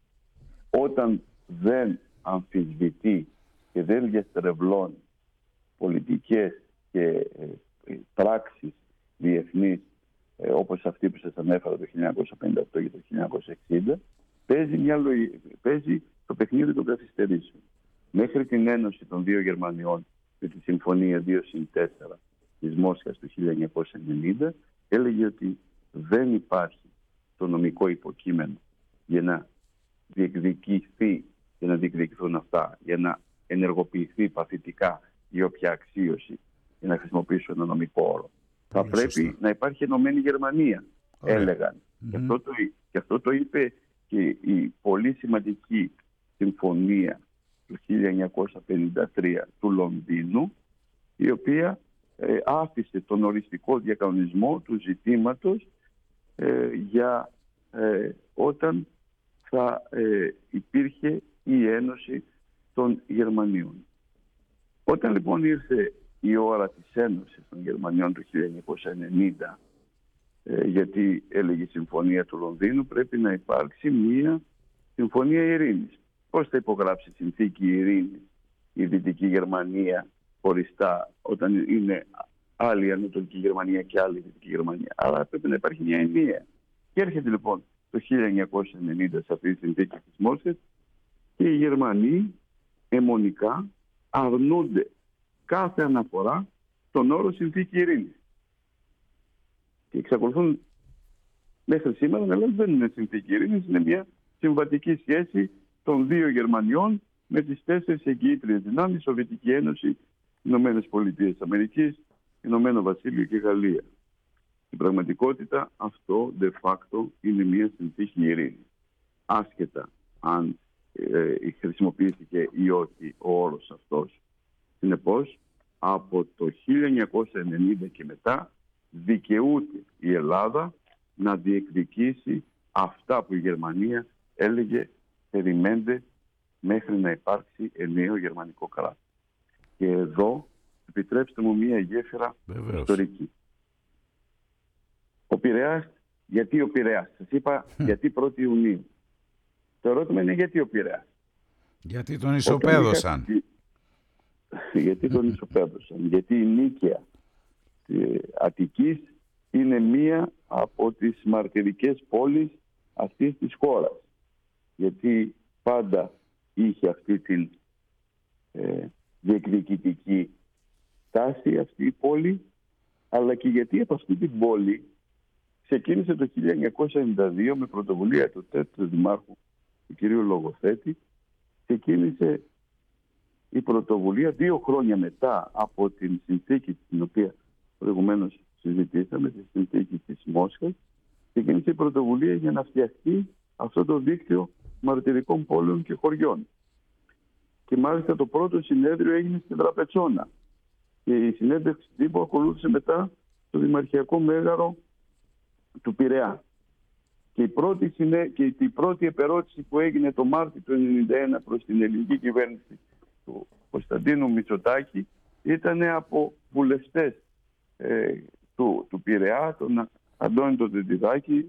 Όταν δεν αμφισβητεί και δεν διαστρεβλώνει πολιτικές και ε, πράξεις διεθνείς, ε, όπως αυτή που σας ανέφερα το χίλια εννιακόσια πενήντα οκτώ και το χίλια εννιακόσια εξήντα, παίζει, μια, παίζει το παιχνίδι των καθυστερήσεων. Μέχρι την ένωση των δύο Γερμανιών με τη Συμφωνία δύο συν τέσσερα της Μόσχας του χίλια εννιακόσια ενενήντα, έλεγε ότι δεν υπάρχει το νομικό υποκείμενο για να διεκδικηθεί και να διεκδικηθούν αυτά, για να ενεργοποιηθεί παθητικά η όποια αξίωση, για να χρησιμοποιήσω ένα νομικό όρο. Θα Είναι πρέπει σωστά. να υπάρχει ενωμένη Γερμανία, Ωραία. έλεγαν. Mm-hmm. Και, αυτό το, και αυτό το είπε και η πολύ σημαντική συμφωνία του χίλια εννιακόσια πενήντα τρία του Λονδίνου, η οποία ε, άφησε τον οριστικό διακανονισμό του ζητήματος ε, για ε, όταν θα ε, υπήρχε η Ένωση των Γερμανίων. Όταν λοιπόν ήρθε η ώρα της Ένωσης των Γερμανιών του χίλια εννιακόσια ενενήντα, ε, γιατί έλεγε η Συμφωνία του Λονδίνου, πρέπει να υπάρξει μία Συμφωνία Ειρήνης. Πώς θα υπογράψει συνθήκη ειρήνης η Δυτική Γερμανία χωριστά, όταν είναι άλλη η Ανατολική Γερμανία και άλλη η Δυτική Γερμανία? Άρα πρέπει να υπάρχει μια ενιαία. Και έρχεται λοιπόν το χίλια εννιακόσια ενενήντα σε αυτή τη συνθήκη της Μόσχας και οι Γερμανοί αιμονικά αρνούνται κάθε αναφορά στον όρο συνθήκη ειρήνης. Και εξακολουθούν μέχρι σήμερα να λένε δεν είναι συνθήκη ειρήνης, είναι μια συμβατική σχέση των δύο Γερμανιών με τις τέσσερις εγγυήτριες δυνάμεις, Σοβιετική Ένωση, Ηνωμένες Πολιτείες Αμερικής, Ηνωμένο Βασίλειο και Γαλλία. Στην πραγματικότητα αυτό de facto είναι μια συνθήκη ειρήνης. Άσχετα αν ε, χρησιμοποιήθηκε ή όχι ο όρος αυτός. Συνεπώς, από το χίλια εννιακόσια ενενήντα και μετά δικαιούται η Ελλάδα να διεκδικήσει αυτά που η Γερμανία έλεγε περιμένετε μέχρι να υπάρξει ενιαίο γερμανικό κράτος. Και εδώ επιτρέψτε μου μία γέφυρα Βεβαίως. ιστορική. Ο Πειραιάς, γιατί ο Πειραιάς? Σας είπα γιατί πρώτη Ιουνίου. Το ερώτημα είναι γιατί ο Πειραιάς. Γιατί τον ισοπαίδωσαν. Γιατί τον ισοπαίδωσαν. Γιατί η Νίκαια Αττικής είναι μία από τις μαρτυρικές πόλεις αυτής της χώρας. Γιατί πάντα είχε αυτή την ε, διεκδικητική τάση αυτή η πόλη, αλλά και γιατί από αυτή την πόλη ξεκίνησε το χίλια εννιακόσια ενενήντα δύο με πρωτοβουλία του τέτοιου δημάρχου, του κυρίου Λογοθέτη, ξεκίνησε η πρωτοβουλία δύο χρόνια μετά από την συνθήκη την οποία προηγουμένως συζητήσαμε, τη συνθήκη της Μόσχας, ξεκίνησε η πρωτοβουλία για να φτιαχτεί αυτό το δίκτυο μαρτυρικών πόλεων και χωριών. Και μάλιστα το πρώτο συνέδριο έγινε στην Τραπετσόνα. Και η συνέντευξη τύπου ακολούθησε μετά το Δημαρχιακό Μέγαρο του Πειραιά. Και η πρώτη, συνέ... και η πρώτη επερώτηση που έγινε το Μάρτιο του χίλια εννιακόσια ενενήντα ένα προς την ελληνική κυβέρνηση του Κωνσταντίνου Μητσοτάκη ήταν από βουλευτές ε, του, του Πειραιά, τον Αντώνη τον Δεντιδάκη,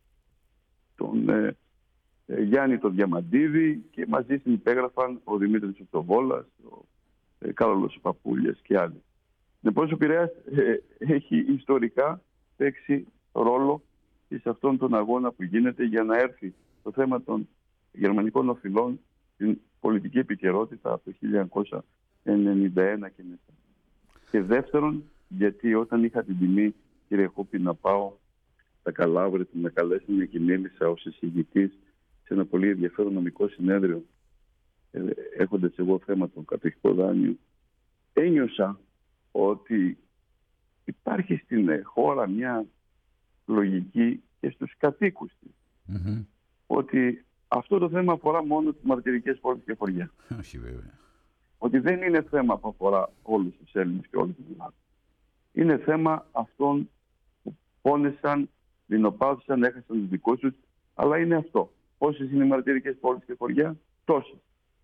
τον ε, ε, Γιάννη τον Διαμαντίδη, και μαζί συνυπέγραφαν ο Δημήτρης Ουτοβόλας, ο ε, Κάρολος Παπούλιας και άλλοι. Λοιπόν, ο Πειραιάς ε, έχει ιστορικά παίξει ρόλο σε αυτόν τον αγώνα που γίνεται για να έρθει το θέμα των γερμανικών οφειλών στην πολιτική επικαιρότητα από το χίλια εννιακόσια ενενήντα ένα και μετά. Και δεύτερον, γιατί όταν είχα την τιμή, κύριε Χούπη, να πάω στα Καλάβρη, που με καλέσανε και μίλησα ως εισηγητής σε ένα πολύ ενδιαφέρον νομικό συνέδριο, ε, έχοντας εγώ θέμα των κατοικικών δάνειων, ένιωσα ότι υπάρχει στην χώρα μια λογική και στους κατοίκους της. Mm-hmm. Ότι αυτό το θέμα αφορά μόνο τις μαρτυρικές πόλεις και χωριά. Όχι βέβαια. Ότι δεν είναι θέμα που αφορά όλους τους Έλληνες και όλους τους Ελλάδες. Είναι θέμα αυτών που πόνεσαν, δεινοπάθησαν, έχασαν τους δικούς τους, αλλά είναι αυτό. Πόσες είναι οι μαρτυρικές πόλεις και χωριά? Τόσες.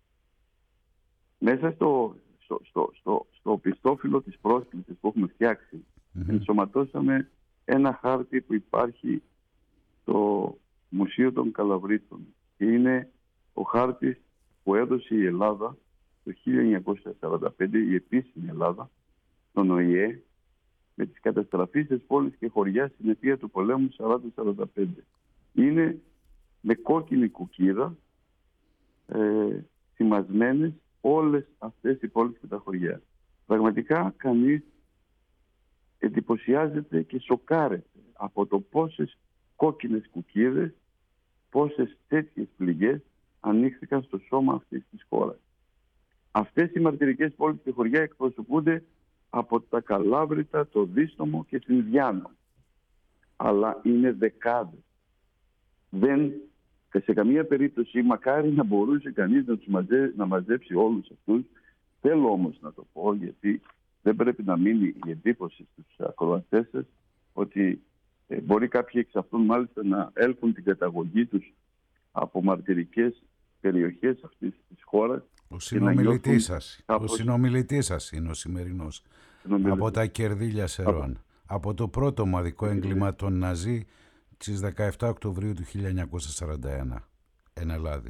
Μέσα στο, στο, στο, στο, στο πιστόφυλλο της πρόσκλησης που έχουμε φτιάξει, mm-hmm. ενσωματώσαμε ένα χάρτη που υπάρχει στο Μουσείο των Καλαβρίτων, και είναι ο χάρτης που έδωσε η Ελλάδα το χίλια εννιακόσια σαράντα πέντε, η επίσημη Ελλάδα, στον Ο Η Ε, με τις καταστραφείς πόλεις και χωριά στην αιτία του πολέμου σαράντα σαράντα πέντε. Είναι με κόκκινη κουκίδα ε, σημασμένες όλες αυτές οι πόλεις και τα χωριά. Πραγματικά κανείς εντυπωσιάζεται και σοκάρεται από το πόσες κόκκινες κουκίδες, πόσες τέτοιες πληγές ανοίχθηκαν στο σώμα αυτής της χώρας. Αυτές οι μαρτυρικές πόλεις και χωριά εκπροσωπούνται από τα Καλάβρητα, το Δίστομο και την Διάνο. Αλλά είναι δεκάδες. Δεν, και σε καμία περίπτωση, μακάρι να μπορούσε κανείς να τους μαζε, να μαζέψει όλους αυτούς. Θέλω όμως να το πω, γιατί δεν πρέπει να μείνει η εντύπωση στους ακροατές σας ότι ε, μπορεί κάποιοι εξ αυτών μάλιστα να έλκουν την καταγωγή τους από μαρτυρικές περιοχές αυτής της χώρας. Ο συνομιλητής σας, κάπως... ο συνομιλητής σας είναι ο σημερινός. Από τα Κερδίλια Σερών. Από... από το πρώτο ομαδικό έγκλημα των Ναζί στις δεκαεφτά Οκτωβρίου του χίλια εννιακόσια σαράντα ένα. Εν Ελλάδη.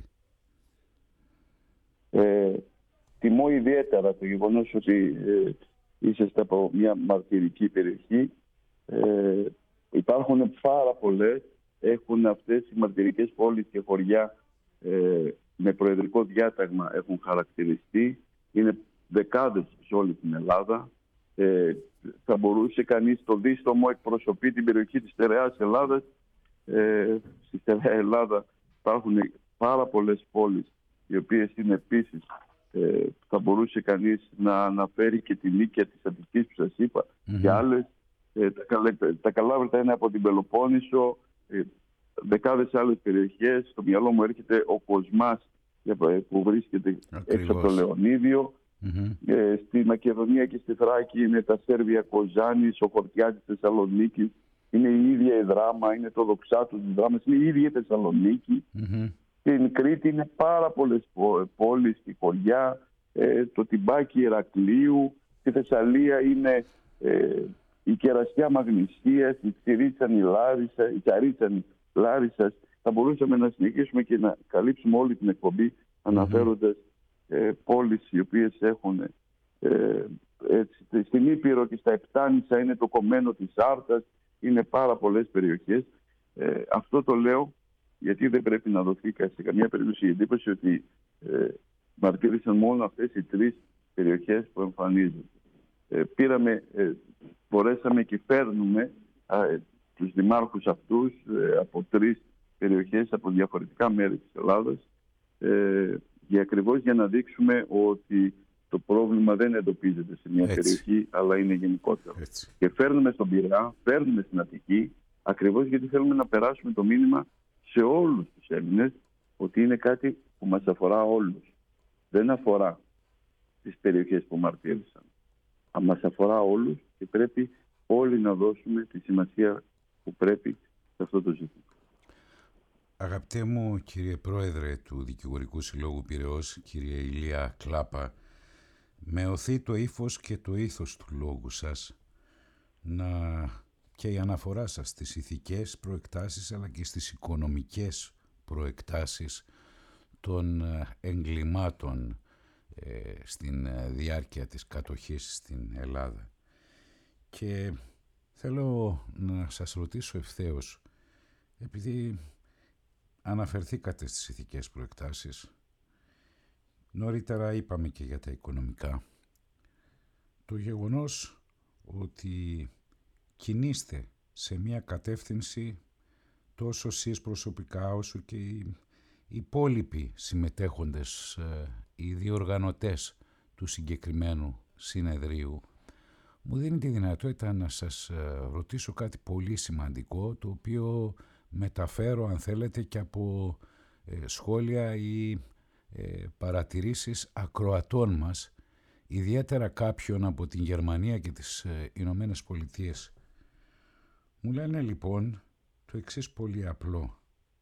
Ε, τιμώ ιδιαίτερα το γεγονός ότι ε, είσαστε από μια μαρτυρική περιοχή. Ε, υπάρχουν πάρα πολλές, έχουν αυτές οι μαρτυρικές πόλεις και χωριά ε, με προεδρικό διάταγμα έχουν χαρακτηριστεί. Είναι δεκάδες σε όλη την Ελλάδα. Ε, θα μπορούσε κανείς, το Δίστομο εκπροσωπεί την περιοχή της στερεάς Ελλάδας. Ε, στη στερεά Ελλάδα υπάρχουν πάρα πολλές πόλεις οι οποίες είναι επίσης, ε, θα μπορούσε κανείς να αναφέρει και τη Νίκαια της Αττικής που σας είπα, mm-hmm. και άλλες. Ε, τα, τα Καλάβρητα είναι από την Πελοπόννησο, ε, δεκάδες άλλες περιοχές. Στο μυαλό μου έρχεται ο Κοσμάς που βρίσκεται Ακριβώς. έξω από το Λεωνίδιο. Mm-hmm. Ε, στη Μακεδονία και στη Θράκη είναι τα Σέρβια Κοζάνης, ο Χορτιάς της Θεσσαλονίκης. Είναι η ίδια η Δράμα, είναι το Δοξάτο της Δράμας, είναι η ίδια η Θεσσαλονίκη. Mm-hmm. Στην Κρήτη είναι πάρα πολλές πόλεις και χωριά, ε, το Τυμπάκι Ηρακλείου. Στη Θεσσαλία είναι ε, η Κερασιά Μαγνησίας, η Τσιρίτσανη Λάρισα, η Τσαρίτσανη Λάρισας, θα μπορούσαμε να συνεχίσουμε και να καλύψουμε όλη την εκπομπή αναφέροντας mm-hmm. ε, πόλεις οι οποίες έχουν ε, έτσι, στην Ήπειρο και στα Επτάνησα, είναι το κομμένο της Άρτας, είναι πάρα πολλές περιοχές. Ε, αυτό το λέω γιατί δεν πρέπει να δοθεί σε καμία περίπτωση η εντύπωση ότι ε, μαρτύρησαν μόνο αυτές οι τρεις περιοχές που εμφανίζονται. Ε, πήραμε, ε, μπορέσαμε και φέρνουμε ε, τους δημάρχους αυτούς ε, από τρεις περιοχές, από διαφορετικά μέρη της Ελλάδας, ε, για ακριβώς για να δείξουμε ότι το πρόβλημα δεν εντοπίζεται σε μια Έτσι. περιοχή, αλλά είναι γενικότερο. Έτσι. Και φέρνουμε στον Πειραιά, φέρνουμε στην Αττική, ακριβώς γιατί θέλουμε να περάσουμε το μήνυμα σε όλους τους Έλληνες ότι είναι κάτι που μας αφορά όλους. Δεν αφορά τις περιοχές που μαρτύρησαν. Αλλά μας αφορά όλους και πρέπει όλοι να δώσουμε τη σημασία που πρέπει σε αυτό το ζήτημα. Αγαπητέ μου κύριε Πρόεδρε του Δικηγορικού Συλλόγου Πειραιώς, κύριε Ηλία Κλάπα, με οθεί το ύφος και το ήθος του λόγου σας να... και η αναφορά σας στις ηθικές προεκτάσεις αλλά και στις οικονομικές προεκτάσεις των εγκλημάτων ε, στην διάρκεια της κατοχής στην Ελλάδα. Και θέλω να σας ρωτήσω ευθέως, επειδή αναφερθήκατε στις ηθικές προεκτάσεις, νωρίτερα είπαμε και για τα οικονομικά, το γεγονός ότι κινείστε σε μια κατεύθυνση τόσο εσείς προσωπικά όσο και οι υπόλοιποι συμμετέχοντες, οι διοργανωτές του συγκεκριμένου συνεδρίου, μου δίνει τη δυνατότητα να σας ρωτήσω κάτι πολύ σημαντικό, το οποίο μεταφέρω αν θέλετε και από σχόλια ή ε, παρατηρήσεις ακροατών μας, ιδιαίτερα κάποιον από την Γερμανία και τις ε, Ηνωμένες Πολιτείες. Μου λένε λοιπόν το εξής πολύ απλό.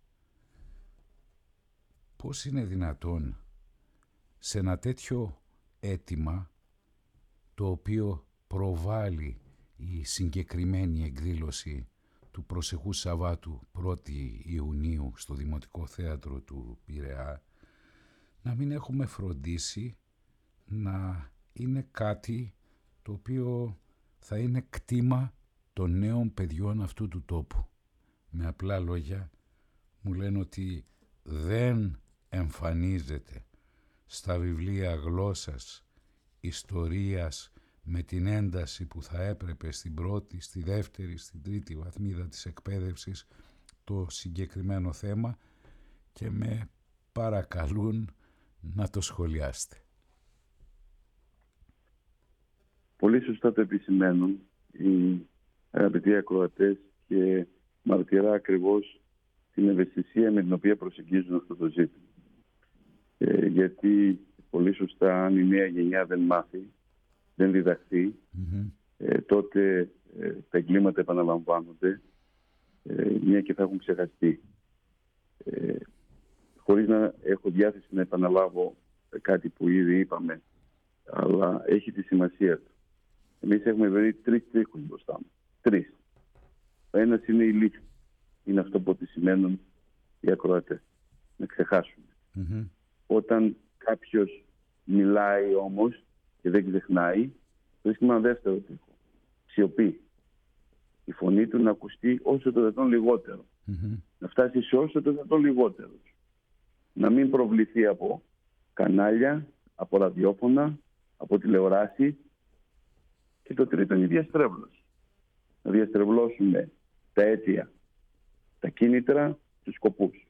Πώς είναι δυνατόν σε ένα τέτοιο αίτημα, το οποίο προβάλλει η συγκεκριμένη εκδήλωση του προσεχούς Σαββάτου πρώτη Ιουνίου στο Δημοτικό Θέατρο του Πειραιά, να μην έχουμε φροντίσει να είναι κάτι το οποίο θα είναι κτήμα των νέων παιδιών αυτού του τόπου. Με απλά λόγια μου λένε ότι δεν εμφανίζεται στα βιβλία γλώσσας, ιστορίας, με την ένταση που θα έπρεπε στην πρώτη, στη δεύτερη, στην τρίτη βαθμίδα της εκπαίδευσης το συγκεκριμένο θέμα και με παρακαλούν να το σχολιάσετε. Πολύ σωστά το επισημαίνουν οι αγαπητοί ακροατές και μαρτυρά ακριβώς την ευαισθησία με την οποία προσεγγίζουν αυτό το ζήτημα. Ε, γιατί πολύ σωστά αν η νέα γενιά δεν μάθει, δεν διδαχθεί, mm-hmm. ε, τότε ε, τα εγκλήματα επαναλαμβάνονται, ε, μια και θα έχουν ξεχαστεί. Ε, χωρίς να έχω διάθεση να επαναλάβω κάτι που ήδη είπαμε, αλλά έχει τη σημασία του. Εμείς έχουμε βρει τρεις τρίχους μπροστά μας. Τρεις. Ο ένας είναι η λύση. Είναι αυτό που σημαίνουν οι ακροατές. Να ξεχάσουμε. Mm-hmm. Όταν κάποιος μιλάει όμως και δεν ξεχνάει, βρίσκουμε ένα δεύτερο τρίχο. Σιωπή. Η φωνή του να ακουστεί όσο το δυνατόν λιγότερο. Mm-hmm. Να φτάσει σε όσο το δυνατόν λιγότερο. Να μην προβληθεί από κανάλια, από ραδιόφωνα, από τηλεοράσεις. Και το τρίτο είναι η διαστρέβλωση. Να διαστρεβλώσουμε τα αίτια, τα κίνητρα, τους σκοπούς.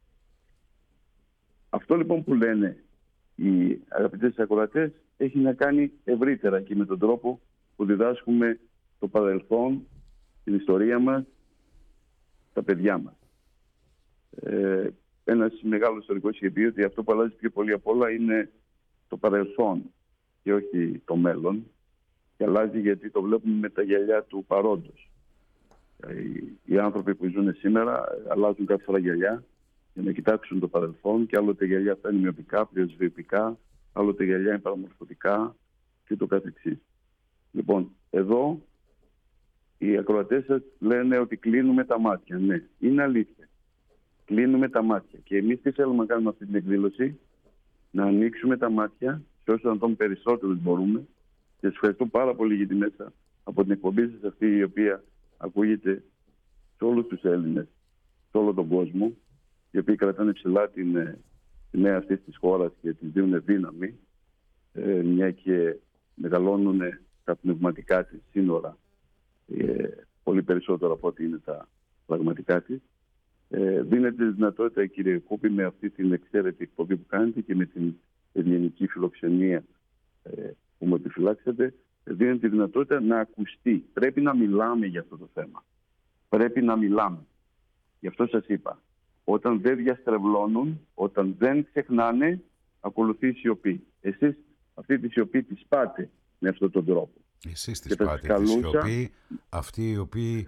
Αυτό λοιπόν που λένε οι αγαπητές ακροατές έχει να κάνει ευρύτερα και με τον τρόπο που διδάσκουμε το παρελθόν, την ιστορία μας, τα παιδιά μας. Ε, ένας μεγάλος ιστορικός είχε πει ότι αυτό που αλλάζει πιο πολύ απ' όλα είναι το παρελθόν και όχι το μέλλον. Και αλλάζει γιατί το βλέπουμε με τα γυαλιά του παρόντος. Οι, οι άνθρωποι που ζουν σήμερα αλλάζουν κάθε φορά γυαλιά για να κοιτάξουν το παρελθόν και άλλοτε γυαλιά αυτά είναι μειοπικά, πρεσβειοπικά, άλλοτε γυαλιά είναι παραμορφωτικά και το καθεξής. Λοιπόν, εδώ οι ακροατές σας λένε ότι κλείνουμε τα μάτια. Ναι, είναι αλήθεια. κλείνουμε τα μάτια. Και εμείς τι θέλουμε να κάνουμε αυτή την εκδήλωση? Να ανοίξουμε τα μάτια σε όσο να τον περισσότερο μπορούμε. Και σας ευχαριστώ πάρα πολύ για τη μέσα από την εκπομπή σας αυτή, η οποία ακούγεται σε όλους τους Έλληνες, σε όλο τον κόσμο, οι οποίοι κρατάνε ψηλά την σημαία αυτή της χώρας και της δίνουν δύναμη, ε, μια και μεγαλώνουν τα πνευματικά της σύνορα ε, πολύ περισσότερο από ό,τι είναι τα πραγματικά της. Ε, δίνετε τη δυνατότητα, κύριε Κούπη, με αυτή την εξαίρετη εκπομπή που κάνετε και με την ευγενική φιλοξενία ε, που μου επιφυλάξατε, δίνετε τη δυνατότητα να ακουστεί. Πρέπει να μιλάμε για αυτό το θέμα. Πρέπει να μιλάμε. Γι' αυτό σας είπα. Όταν δεν διαστρεβλώνουν, όταν δεν ξεχνάνε, ακολουθεί η σιωπή. Εσείς αυτή τη σιωπή τη σπάτε με αυτόν τον τρόπο. Εσείς τη σπάτε τη σιωπή, αυτοί οι οποίοι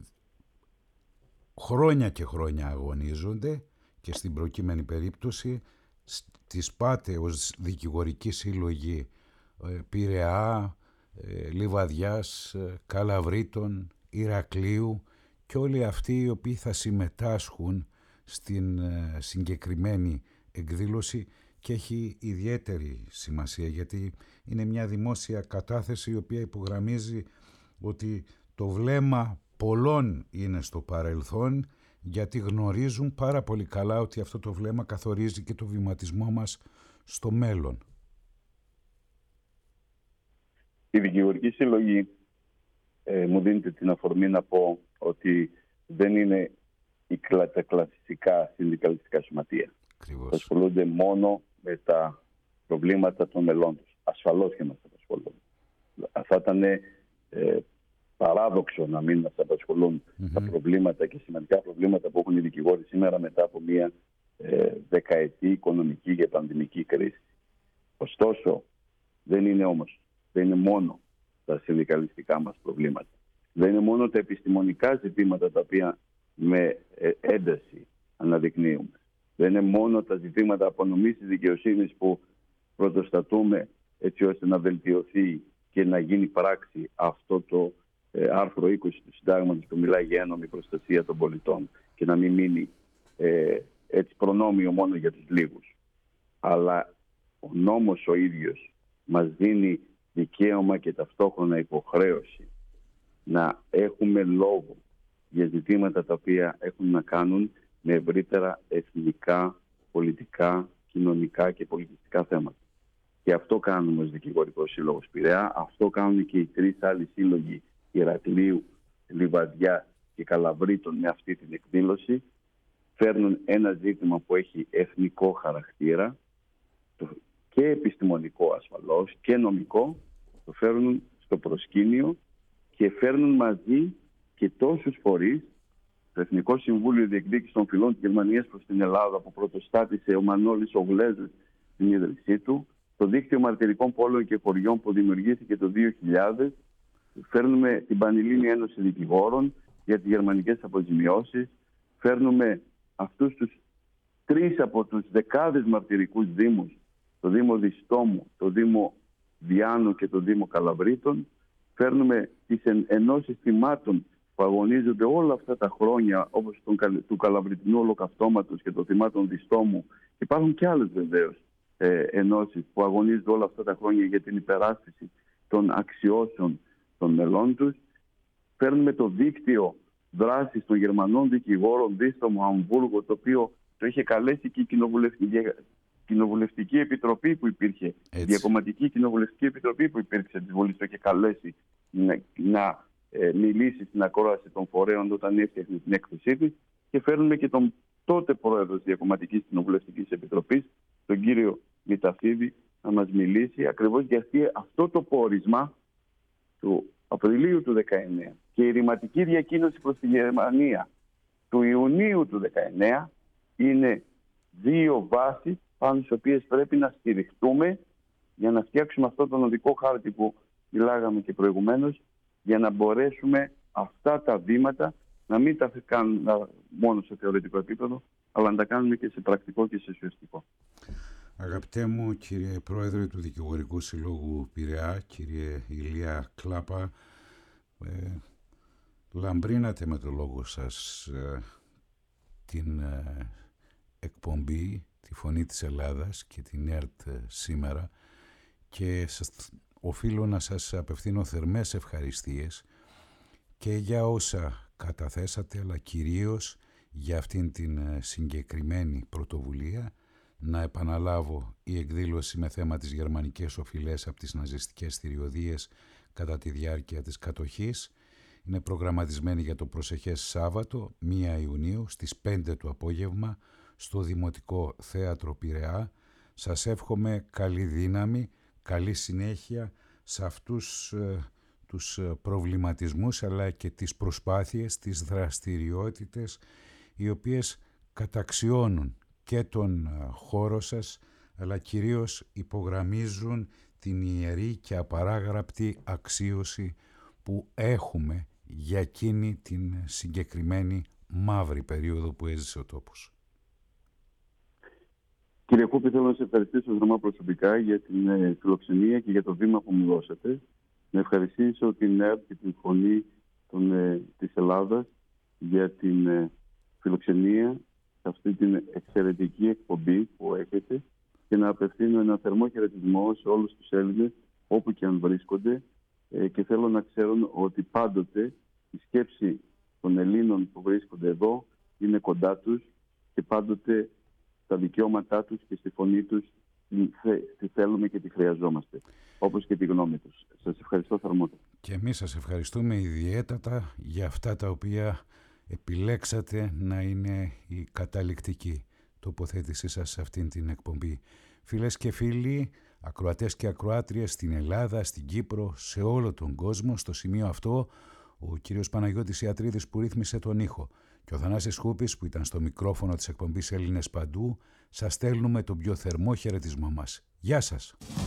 χρόνια και χρόνια αγωνίζονται και στην προκείμενη περίπτωση τη σπάτε ως δικηγορική σύλλογη Πειραιά, Λιβαδιάς, Καλαβρίτων, Ηρακλείου και όλοι αυτοί οι οποίοι θα συμμετάσχουν στην συγκεκριμένη εκδήλωση, και έχει ιδιαίτερη σημασία γιατί είναι μια δημόσια κατάθεση η οποία υπογραμμίζει ότι το βλέμμα πολλών είναι στο παρελθόν, γιατί γνωρίζουν πάρα πολύ καλά ότι αυτό το βλέμμα καθορίζει και το βηματισμό μας στο μέλλον. Η δικηγορική συλλογή ε, μου δίνεται την αφορμή να πω ότι δεν είναι η κλα, τα κλασικά συνδικαλιστικά σωματεία. Ασχολούνται μόνο με τα προβλήματα των μελών τους. Ασφαλώς και μας απασχολούν. Θα ήταν ε, παράδοξο να μην μας απασχολούν mm-hmm. τα προβλήματα και σημαντικά προβλήματα που έχουν οι δικηγόροι σήμερα μετά από μια ε, δεκαετή οικονομική και πανδημική κρίση. Ωστόσο, δεν είναι όμως, δεν είναι μόνο τα συνδικαλιστικά μας προβλήματα. Δεν είναι μόνο τα επιστημονικά ζητήματα τα οποία με ένταση αναδεικνύουμε. Δεν είναι μόνο τα ζητήματα απονομής της δικαιοσύνης που πρωτοστατούμε έτσι ώστε να βελτιωθεί και να γίνει πράξη αυτό το ε, άρθρο είκοσι του Συντάγματος που μιλάει για ένομη προστασία των πολιτών και να μην μείνει ε, έτσι προνόμιο μόνο για τους λίγους. Αλλά ο νόμος ο ίδιος μας δίνει δικαίωμα και ταυτόχρονα υποχρέωση να έχουμε λόγο για ζητήματα τα οποία έχουν να κάνουν με ευρύτερα εθνικά, πολιτικά, κοινωνικά και πολιτιστικά θέματα. Και αυτό κάνουμε ως Δικηγορικός Σύλλογος Πειραιά, αυτό κάνουν και οι τρεις άλλοι σύλλογοι Ηρακλείου, Λιβαδιά και Καλαβρίτων με αυτή την εκδήλωση. Φέρνουν ένα ζήτημα που έχει εθνικό χαρακτήρα και επιστημονικό ασφαλώς και νομικό, το φέρνουν στο προσκήνιο και φέρνουν μαζί και τόσους φορείς, το Εθνικό Συμβούλιο Διεκδίκησης των Φυλών της Γερμανίας προς την Ελλάδα που πρωτοστάτησε ο Μανώλης ο Γλέζος στην ίδρυσή του, το Δίκτυο Μαρτυρικών Πόλεων και Χωριών που δημιουργήθηκε το δύο χιλιάδες, φέρνουμε την Πανελλήνια Ένωση Δικηγόρων για τις γερμανικές αποζημιώσεις, φέρνουμε αυτούς τους τρεις από τους δεκάδες μαρτυρικούς δήμους, το Δήμο Διστόμου, το Δήμο Διάνου και το Δήμο Καλαβρίτων, φέρνουμε τις εν, ενώσεις θυμάτων που αγωνίζονται όλα αυτά τα χρόνια, όπως τον, του Καλαβριτινού Ολοκαυτώματος και των θυμάτων Διστόμου. Υπάρχουν και άλλες βεβαίως ε, ενώσεις που αγωνίζονται όλα αυτά τα χρόνια για την υπεράσπιση των αξιώσεων των μελών τους. Φέρνουμε το δίκτυο δράσης των Γερμανών δικηγόρων Δίστομου Αμβούργο, το οποίο το είχε καλέσει και η κοινοβουλευτική, κοινοβουλευτική επιτροπή που υπήρχε, η διακομματική κοινοβουλευτική επιτροπή που υπήρξε της Βουλής, το είχε καλέσει να, να ε, μιλήσει στην ακρόαση των φορέων όταν έφτιαχνε την έκθεσή της, και φέρνουμε και τον τότε πρόεδρο της Διακομματικής Κοινοβουλευτικής Επιτροπής, τον κύριο Μηταφίδη, να μας μιλήσει ακριβώς γιατί αυτό το πόρισμα του Απριλίου του δεκαεννέα και η ρηματική διακοίνωση προς τη Γερμανία του Ιουνίου του δεκαεννέα είναι δύο βάσεις πάνω στις οποίες πρέπει να στηριχτούμε για να φτιάξουμε αυτό τον οδικό χάρτη που μιλάγαμε και προηγουμένως, για να μπορέσουμε αυτά τα βήματα να μην τα κάνουμε μόνο σε θεωρητικό επίπεδο, αλλά να τα κάνουμε και σε πρακτικό και σε ουσιαστικό. Αγαπητέ μου κύριε Πρόεδρε του Δικηγορικού Συλλόγου Πειραιά, κύριε Ηλία Κλάπα, ε, λαμπρίνατε με το λόγο σας ε, την ε, εκπομπή, τη Φωνή της Ελλάδας και την ΕΡΤ σήμερα, και σας, οφείλω να σας απευθύνω θερμές ευχαριστίες και για όσα καταθέσατε, αλλά κυρίως για αυτήν την συγκεκριμένη πρωτοβουλία. Να επαναλάβω, η εκδήλωση με θέμα τις γερμανικές οφειλές από τις ναζιστικές θηριωδίες κατά τη διάρκεια της κατοχής είναι προγραμματισμένη για το προσεχές Σάββατο, πρώτη Ιουνίου, στις πέντε το απόγευμα, στο Δημοτικό Θέατρο Πειραιά. Σας εύχομαι καλή δύναμη, καλή συνέχεια σε αυτούς ε, τους προβληματισμούς, αλλά και τις προσπάθειες, τις δραστηριότητες, οι οποίες καταξιώνουν και τον χώρο σας, αλλά κυρίως υπογραμμίζουν την ιερή και απαράγραπτη αξίωση που έχουμε για εκείνη την συγκεκριμένη μαύρη περίοδο που έζησε ο τόπος. Κύριε Κούπη, θέλω να σε ευχαριστήσω θερμά προσωπικά για την ε, φιλοξενία και για το βήμα που μου δώσατε. Να ευχαριστήσω την ΕΡΤ και την Φωνή των, ε, της Ελλάδας για την ε, φιλοξενία σε αυτή την εξαιρετική εκπομπή που έχετε, και να απευθύνω ένα θερμό χαιρετισμό σε όλους τους Έλληνες όπου και αν βρίσκονται, ε, και θέλω να ξέρουν ότι πάντοτε η σκέψη των Ελλήνων που βρίσκονται εδώ είναι κοντά τους και πάντοτε τα δικαιώματά τους και στη φωνή τους τη θέλουμε και τη χρειαζόμαστε, όπως και τη γνώμη τους. Σας ευχαριστώ θερμότατα. Και εμείς σας ευχαριστούμε ιδιαίτερα για αυτά τα οποία επιλέξατε να είναι η καταληκτική τοποθέτησή σας σε αυτήν την εκπομπή. Φίλες και φίλοι, ακροατές και ακροάτριες στην Ελλάδα, στην Κύπρο, σε όλο τον κόσμο, στο σημείο αυτό ο κύριος Παναγιώτης Ιατρίδης που ρύθμισε τον ήχο και ο Θανάσης Χούπης που ήταν στο μικρόφωνο της εκπομπής Έλληνες Παντού, σας στέλνουμε τον πιο θερμό χαιρετισμό μας. Γεια σας!